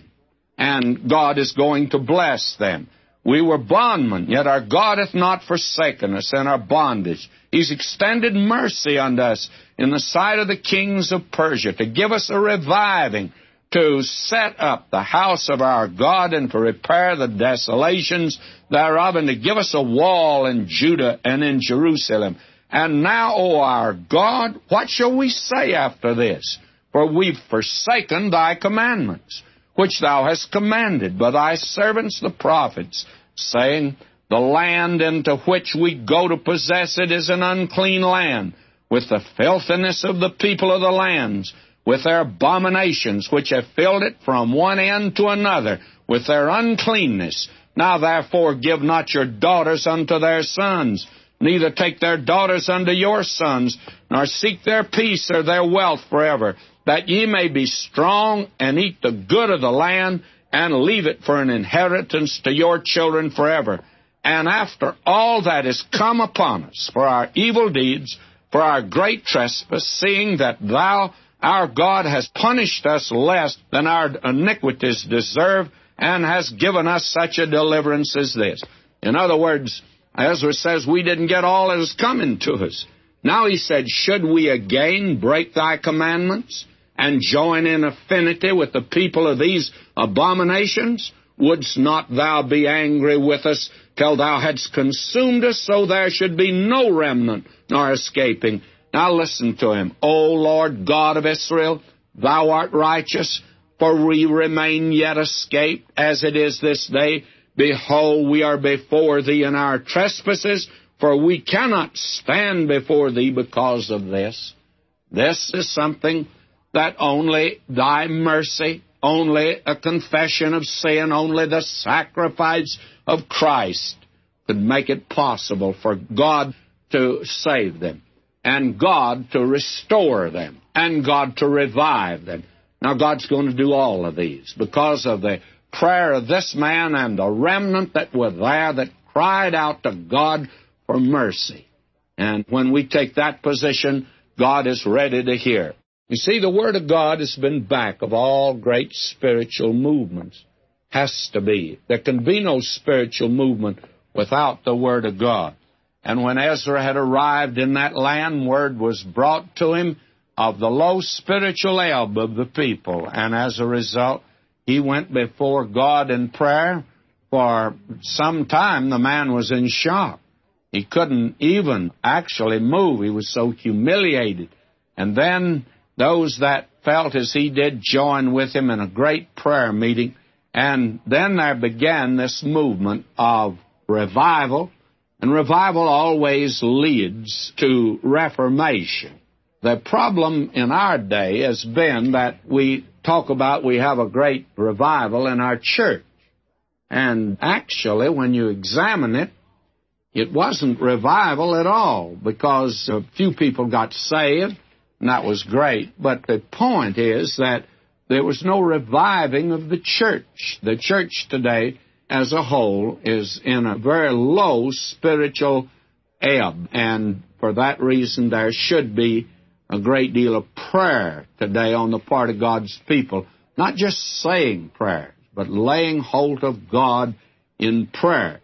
Speaker 1: and God is going to bless them. We were bondmen, yet our God hath not forsaken us in our bondage. He's extended mercy unto us in the sight of the kings of Persia, to give us a reviving, to set up the house of our God, and to repair the desolations thereof, and to give us a wall in Judah and in Jerusalem. And now, O our God, what shall we say after this? For we've forsaken thy commandments, which thou hast commanded by thy servants the prophets, saying, the land into which we go to possess it is an unclean land, with the filthiness of the people of the lands, with their abominations, which have filled it from one end to another, with their uncleanness. Now therefore give not your daughters unto their sons, neither take their daughters unto your sons, nor seek their peace or their wealth forever, that ye may be strong and eat the good of the land, and leave it for an inheritance to your children forever. And after all that is come upon us, for our evil deeds, for our great trespass, seeing that thou, our God, hast punished us less than our iniquities deserve, and hast given us such a deliverance as this. In other words, Ezra says we didn't get all that is coming to us. Now he said, should we again break thy commandments and join in affinity with the people of these abominations? Wouldst not thou be angry with us till thou hadst consumed us, so there should be no remnant nor escaping? Now listen to him. O Lord God of Israel, thou art righteous, for we remain yet escaped, as it is this day. Behold, we are before thee in our trespasses, for we cannot stand before thee because of this. This is something that only thy mercy, only a confession of sin, only the sacrifice of Christ could make it possible for God to save them, and God to restore them, and God to revive them. Now God's going to do all of these because of the prayer of this man and the remnant that were there that cried out to God for mercy. And when we take that position, God is ready to hear. You see, the Word of God has been back of all great spiritual movements. has to be. There can be no spiritual movement without the Word of God. And when Ezra had arrived in that land, word was brought to him of the low spiritual ebb of the people. And as a result, he went before God in prayer. For some time, the man was in shock. He couldn't even actually move. He was so humiliated. And then those that felt as he did joined with him in a great prayer meeting. And then there began this movement of revival. And revival always leads to reformation. The problem in our day has been that we talk about we have a great revival in our church. And actually, when you examine it, it wasn't revival at all, because a few people got saved, and that was great. But the point is that there was no reviving of the church. The church today, as a whole, is in a very low spiritual ebb, and for that reason there should be a great deal of prayer today on the part of God's people. Not just saying prayers, but laying hold of God in prayer.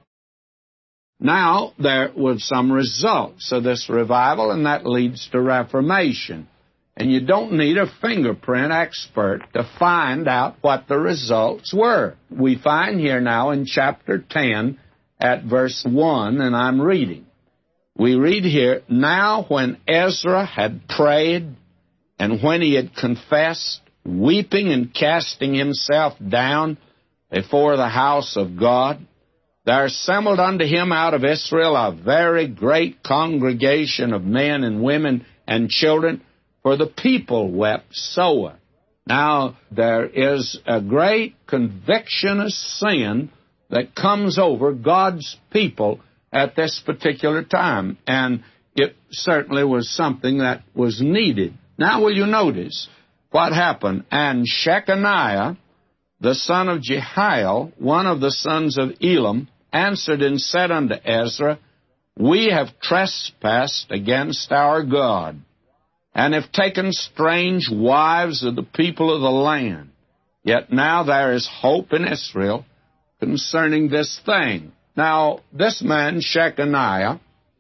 Speaker 1: Now, there was some results of this revival, and that leads to reformation. And you don't need a fingerprint expert to find out what the results were. We find here now in chapter ten at verse one, and I'm reading. We read here, "Now when Ezra had prayed, and when he had confessed, weeping and casting himself down before the house of God, there assembled unto him out of Israel a very great congregation of men and women and children, for the people wept sore." Now, there is a great conviction of sin that comes over God's people at this particular time, and it certainly was something that was needed. Now, will you notice what happened? "And Shechaniah, the son of Jehiel, one of the sons of Elam, answered and said unto Ezra, We have trespassed against our God, and have taken strange wives of the people of the land. Yet now there is hope in Israel concerning this thing." Now, this man, Shechaniah,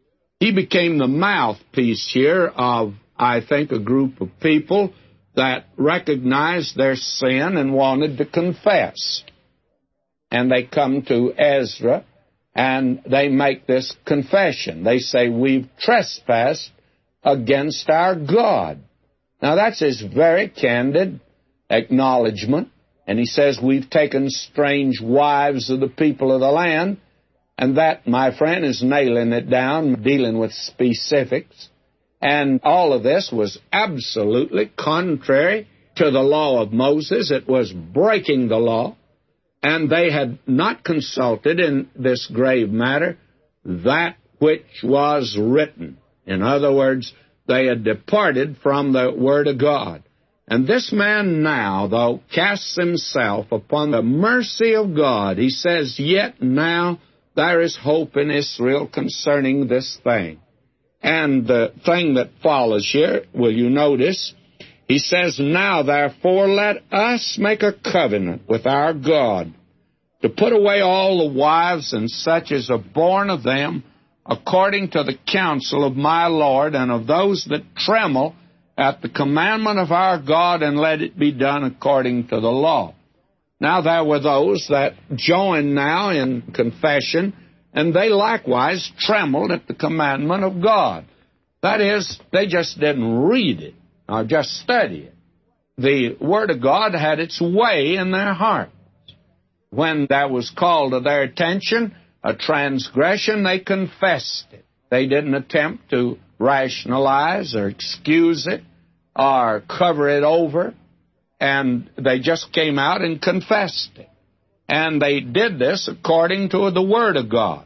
Speaker 1: he became the mouthpiece here of, I think, a group of people that recognized their sin and wanted to confess. And they come to Ezra, and they make this confession. They say, "We've trespassed against our God." Now, that's his very candid acknowledgement. And he says, "We've taken strange wives of the people of the land." And that, my friend, is nailing it down, dealing with specifics. And all of this was absolutely contrary to the law of Moses. It was breaking the law. And they had not consulted in this grave matter that which was written. In other words, they had departed from the Word of God. And this man now, though, casts himself upon the mercy of God. He says, "Yet now there is hope in Israel concerning this thing." And the thing that follows here, will you notice? He says, "Now therefore let us make a covenant with our God, to put away all the wives and such as are born of them, according to the counsel of my Lord, and of those that tremble at the commandment of our God, and let it be done according to the law." Now there were those that joined now in confession, and they likewise trembled at the commandment of God. That is, they just didn't read it or just study it. The Word of God had its way in their hearts. When that was called to their attention, a transgression, they confessed it. They didn't attempt to rationalize or excuse it or cover it over. And they just came out and confessed it. And they did this according to the Word of God.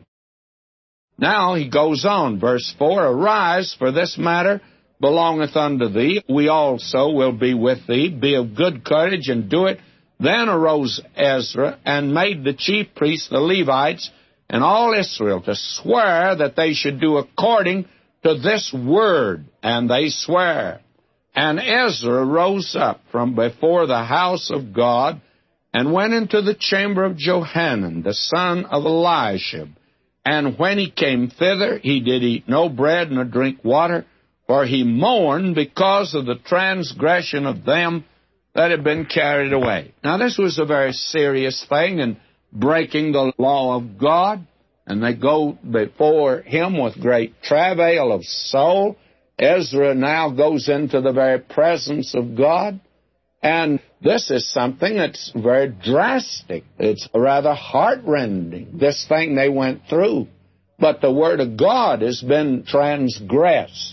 Speaker 1: Now he goes on, verse four, "Arise, for this matter belongeth unto thee. We also will be with thee. Be of good courage, and do it." Then arose Ezra, and made the chief priests, the Levites, and all Israel to swear that they should do according to this word. And they sware. And Ezra rose up from before the house of God, and went into the chamber of Johanan, the son of Eliashib. And when he came thither, he did eat no bread nor drink water, for he mourned because of the transgression of them that had been carried away. Now, this was a very serious thing in breaking the law of God, and they go before him with great travail of soul. Ezra now goes into the very presence of God, and this is something that's very drastic. It's rather heart-rending, this thing they went through. But the Word of God has been transgressed,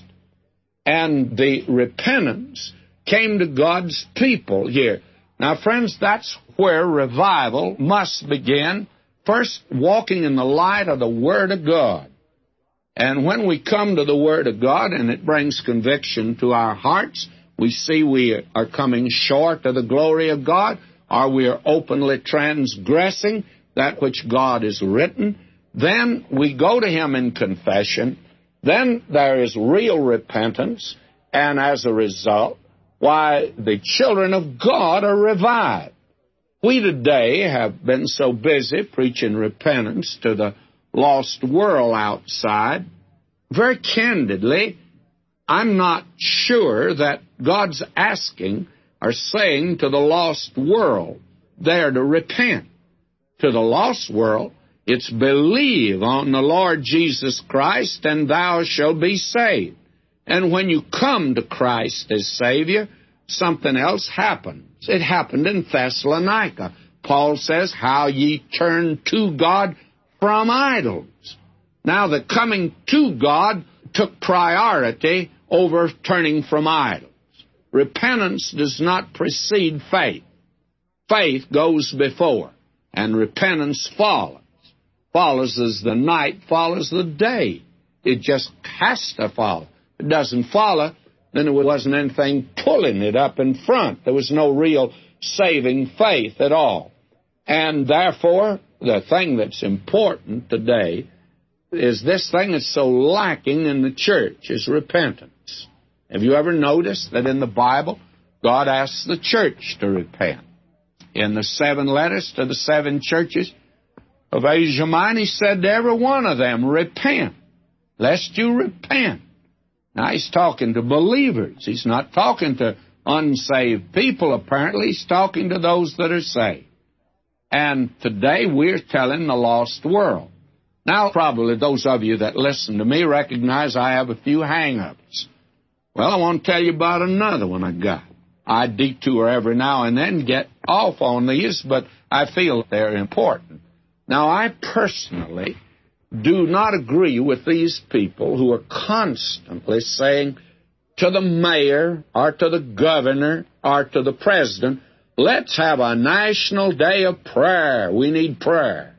Speaker 1: and the repentance came to God's people here. Now, friends, that's where revival must begin, first walking in the light of the Word of God. And when we come to the Word of God and it brings conviction to our hearts, we see we are coming short of the glory of God, or we are openly transgressing that which God has written, then we go to Him in confession. Then there is real repentance, and as a result, why, the children of God are revived. We today have been so busy preaching repentance to the lost world outside. Very candidly, I'm not sure that God's asking or saying to the lost world there to repent. To the lost world, it's believe on the Lord Jesus Christ and thou shalt be saved. And when you come to Christ as Savior, something else happens. It happened in Thessalonica. Paul says, how ye turn to God from idols. Now, the coming to God took priority over turning from idols. Repentance does not precede faith. Faith goes before, and repentance follows. Follows as the night follows the day. It just has to follow. If it doesn't follow, then there wasn't anything pulling it up in front. There was no real saving faith at all. And therefore, the thing that's important today is this thing that's so lacking in the church is repentance. Have you ever noticed that in the Bible, God asks the church to repent? In the seven letters to the seven churches of Asia Minor, He said to every one of them, repent, lest you repent. Now, He's talking to believers. He's not talking to unsaved people, apparently. He's talking to those that are saved. And today we're telling the lost world. Now, probably those of you that listen to me recognize I have a few hang-ups. Well, I want to tell you about another one I got. I detour every now and then, get off on these, but I feel they're important. Now, I personally do not agree with these people who are constantly saying to the mayor or to the governor or to the president, let's have a national day of prayer. We need prayer.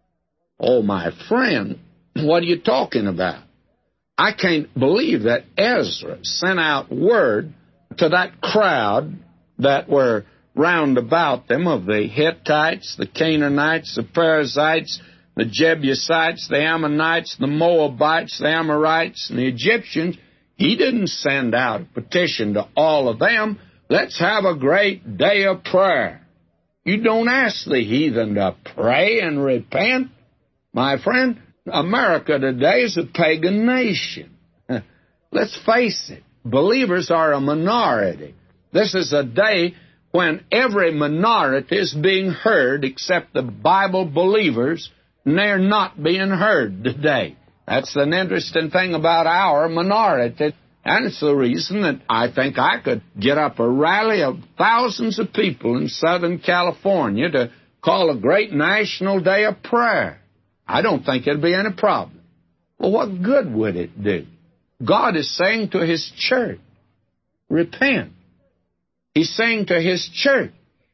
Speaker 1: Oh, my friend, what are you talking about? I can't believe that Ezra sent out word to that crowd that were round about them of the Hittites, the Canaanites, the Perizzites, the Jebusites, the Ammonites, the Moabites, the Amorites, and the Egyptians. He didn't send out a petition to all of them. Let's have a great day of prayer. You don't ask the heathen to pray and repent. My friend, America today is a pagan nation. Let's face it, believers are a minority. This is a day when every minority is being heard except the Bible believers, and they're not being heard today. That's an interesting thing about our minority. And it's the reason that I think I could get up a rally of thousands of people in Southern California to call a great national day of prayer. I don't think it'd be any problem. Well, what good would it do? God is saying to His church, repent. He's saying to His church,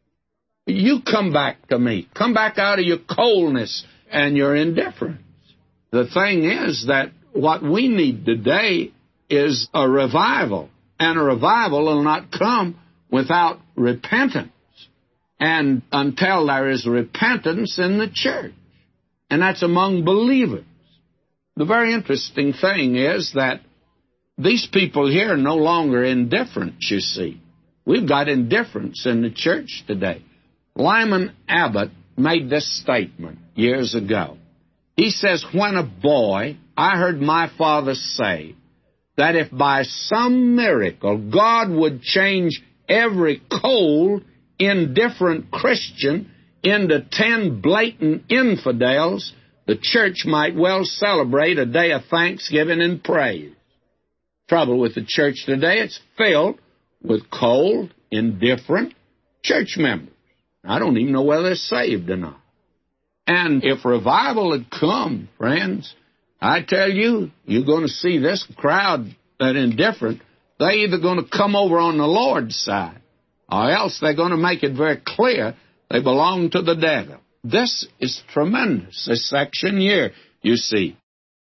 Speaker 1: you come back to me. Come back out of your coldness and your indifference. The thing is that what we need today is a revival, and a revival will not come without repentance, and until there is repentance in the church, and that's among believers. The very interesting thing is that these people here are no longer indifferent, you see. We've got indifference in the church today. Lyman Abbott made this statement years ago. He says, when a boy, I heard my father say that if by some miracle God would change every cold, indifferent Christian into ten blatant infidels, the church might well celebrate a day of thanksgiving and praise. Trouble with the church today, it's filled with cold, indifferent church members. I don't even know whether they're saved or not. And if revival had come, friends, I tell you, you're going to see this crowd that indifferent, they're either going to come over on the Lord's side, or else they're going to make it very clear they belong to the devil. This is tremendous, this section here, you see.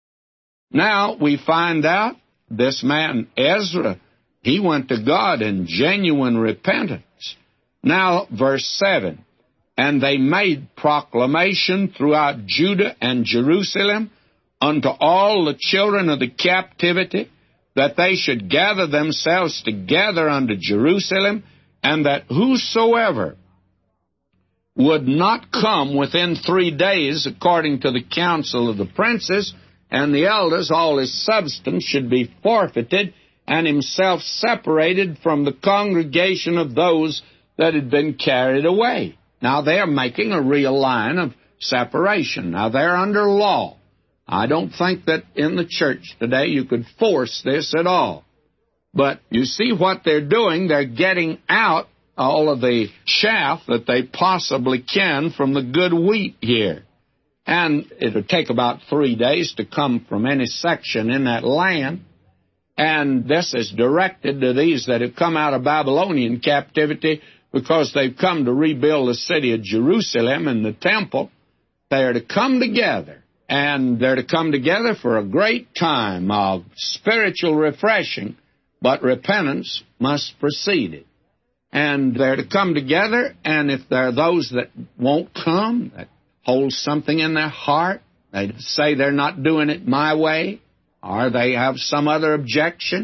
Speaker 1: Now we find out this man, Ezra, he went to God in genuine repentance. Now, verse seven, and they made proclamation throughout Judah and Jerusalem unto all the children of the captivity, that they should gather themselves together unto Jerusalem, and that whosoever would not come within three days, according to the counsel of the princes and the elders, all his substance should be forfeited, and himself separated from the congregation of those that had been carried away. Now, they're making a real line of separation. Now, they're under law. I don't think that in the church today you could force this at all. But you see what they're doing. They're getting out all of the chaff that they possibly can from the good wheat here. And it'll take about three days to come from any section in that land. And this is directed to these that have come out of Babylonian captivity, because they've come to rebuild the city of Jerusalem and the temple. They're to come together, and they're to come together for a great time of spiritual refreshing, but repentance must precede it. And they're to come together, and if there are those that won't come, that hold something in their heart, they say they're not doing it my way, or they have some other objection,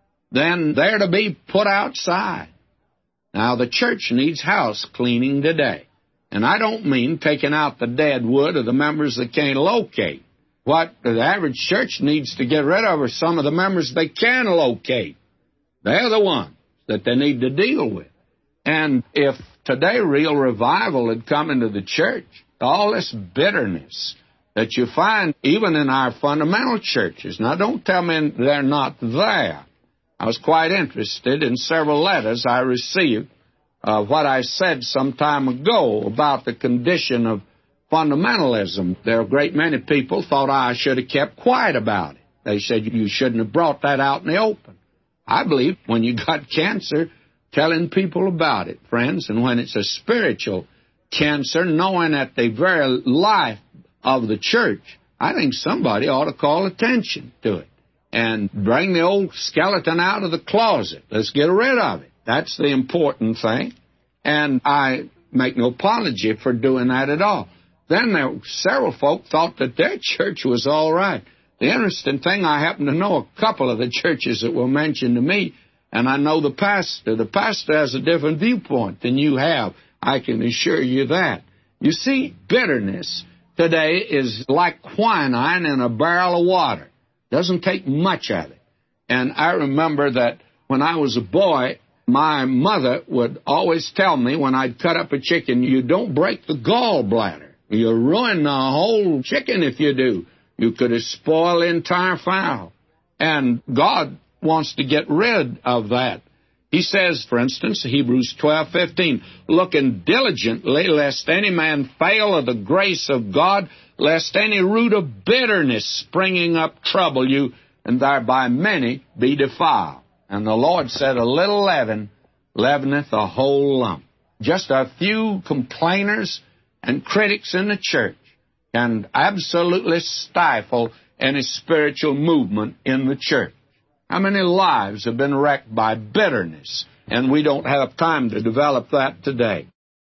Speaker 1: then they're to be put outside. Now, the church needs house cleaning today. And I don't mean taking out the dead wood of the members that can't locate. What the average church needs to get rid of are some of the members they can locate. They're the ones that they need to deal with. And if today real revival had come into the church, all this bitterness that you find even in our fundamental churches. Now, don't tell me they're not there. I was quite interested in several letters I received of what I said some time ago about the condition of fundamentalism. There are a great many people thought I should have kept quiet about it. They said you shouldn't have brought that out in the open. I believe when you got cancer, telling people about it, friends, and when it's a spiritual cancer, knowing that the very life of the church, I think somebody ought to call attention to it and bring the old skeleton out of the closet. Let's get rid of it. That's the important thing. And I make no apology for doing that at all. Then there were several folk thought that their church was all right. The interesting thing, I happen to know a couple of the churches that were mentioned to me, and I know the pastor. The pastor has a different viewpoint than you have. I can assure you that. You see, bitterness today is like quinine in a barrel of water. Doesn't take much of it. And I remember that when I was a boy, my mother would always tell me when I'd cut up a chicken, you don't break the gallbladder. You'll ruin the whole chicken if you do. You could have spoiled the entire fowl. And God wants to get rid of that. He says, for instance, Hebrews twelve fifteen, looking diligently lest any man fail of the grace of God, lest any root of bitterness springing up trouble you, and thereby many be defiled. And the Lord said, a little leaven leaveneth a whole lump. Just a few complainers and critics in the church can absolutely stifle any spiritual movement in the church. How many lives have been wrecked by bitterness? And we don't have time to develop that today.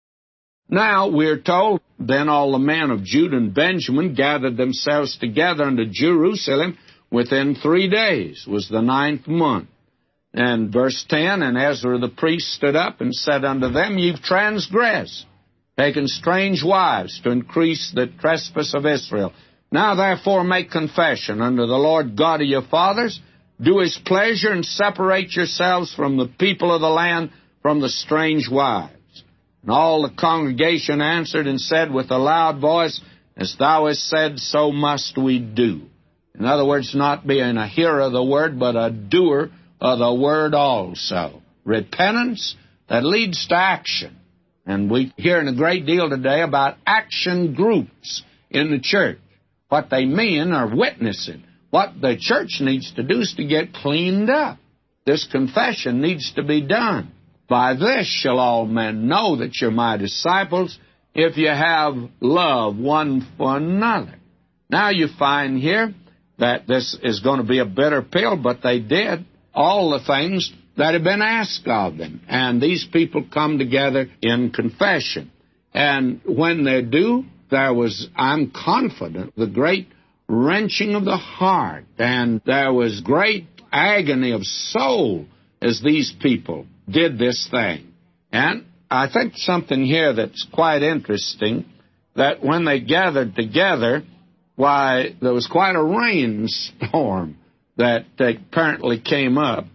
Speaker 1: Now, we're told, then all the men of Judah and Benjamin gathered themselves together unto Jerusalem within three days, was the ninth month. And verse ten, and Ezra the priest stood up and said unto them, You've transgressed. taken strange wives to increase the trespass of Israel. Now therefore make confession unto the Lord God of your fathers, do his pleasure, and separate yourselves from the people of the land, from the strange wives. And all the congregation answered and said with a loud voice, As thou hast said, so must we do. In other words, not being a hearer of the word, but a doer of the word also. Repentance that leads to action. And we're hearing a great deal today about action groups in the church. What they mean are witnessing. What the church needs to do is to get cleaned up. This confession needs to be done. By this shall all men know that you're my disciples, if you have love one for another. Now you find here that this is going to be a bitter pill, but they did all the things that have been asked of them. And these people come together in confession. And when they do, there was, I'm confident, the great wrenching of the heart. And there was great agony of soul as these people did this thing. And I think something here that's quite interesting, that when they gathered together, why, there was quite a rainstorm that apparently came up.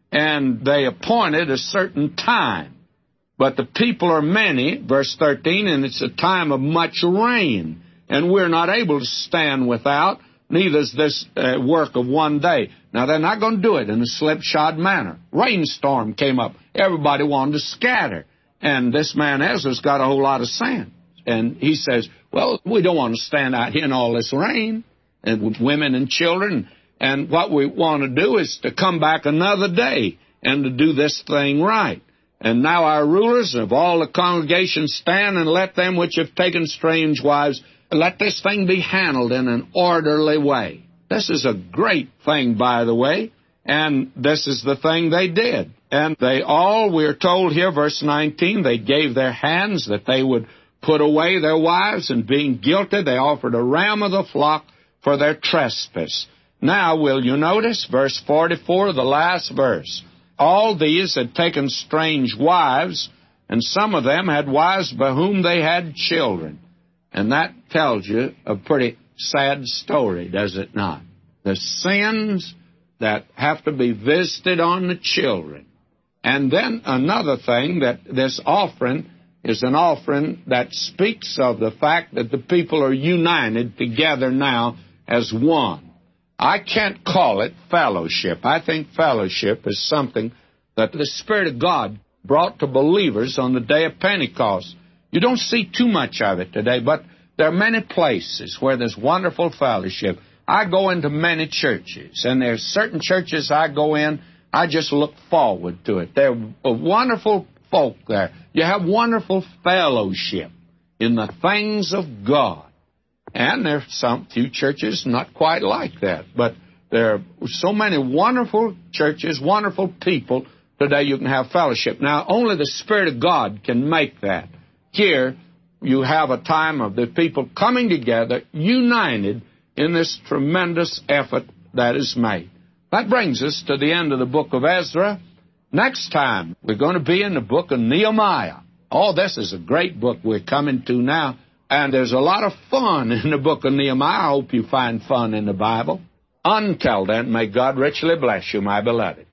Speaker 1: And they appointed a certain time. But the people are many, verse thirteen, and it's a time of much rain. And we're not able to stand without, neither is this uh, work of one day. Now, they're not going to do it in a slipshod manner. Rainstorm came up. Everybody wanted to scatter. And this man Ezra's got a whole lot of sand. And he says, well, we don't want to stand out here in all this rain, and with women and children. And what we want to do is to come back another day and to do this thing right. And now our rulers of all the congregation stand, and let them which have taken strange wives, let this thing be handled in an orderly way. This is a great thing, by the way, and this is the thing they did. And they all, we're told here, verse nineteen, they gave their hands that they would put away their wives, and being guilty, they offered a ram of the flock for their trespass. Now, will you notice, verse forty-four, the last verse. All these had taken strange wives, and some of them had wives by whom they had children. And that tells you a pretty sad story, does it not? The sins that have to be visited on the children. And then another thing, that this offering is an offering that speaks of the fact that the people are united together now as one. I can't call it fellowship. I think fellowship is something that the Spirit of God brought to believers on the day of Pentecost. You don't see too much of it today, but there are many places where there's wonderful fellowship. I go into many churches, and there's certain churches I go in, I just look forward to it. There are wonderful folk there. You have wonderful fellowship in the things of God. And there are some few churches not quite like that. But there are so many wonderful churches, wonderful people today you can have fellowship. Now, only the Spirit of God can make that. Here, you have a time of the people coming together, united in this tremendous effort that is made. That brings us to the end of the book of Ezra. Next time, we're going to be in the book of Nehemiah. Oh, this is a great book we're coming to now. And there's a lot of fun in the book of Nehemiah. I hope you find fun in the Bible. Until then, may God richly bless you, my beloved.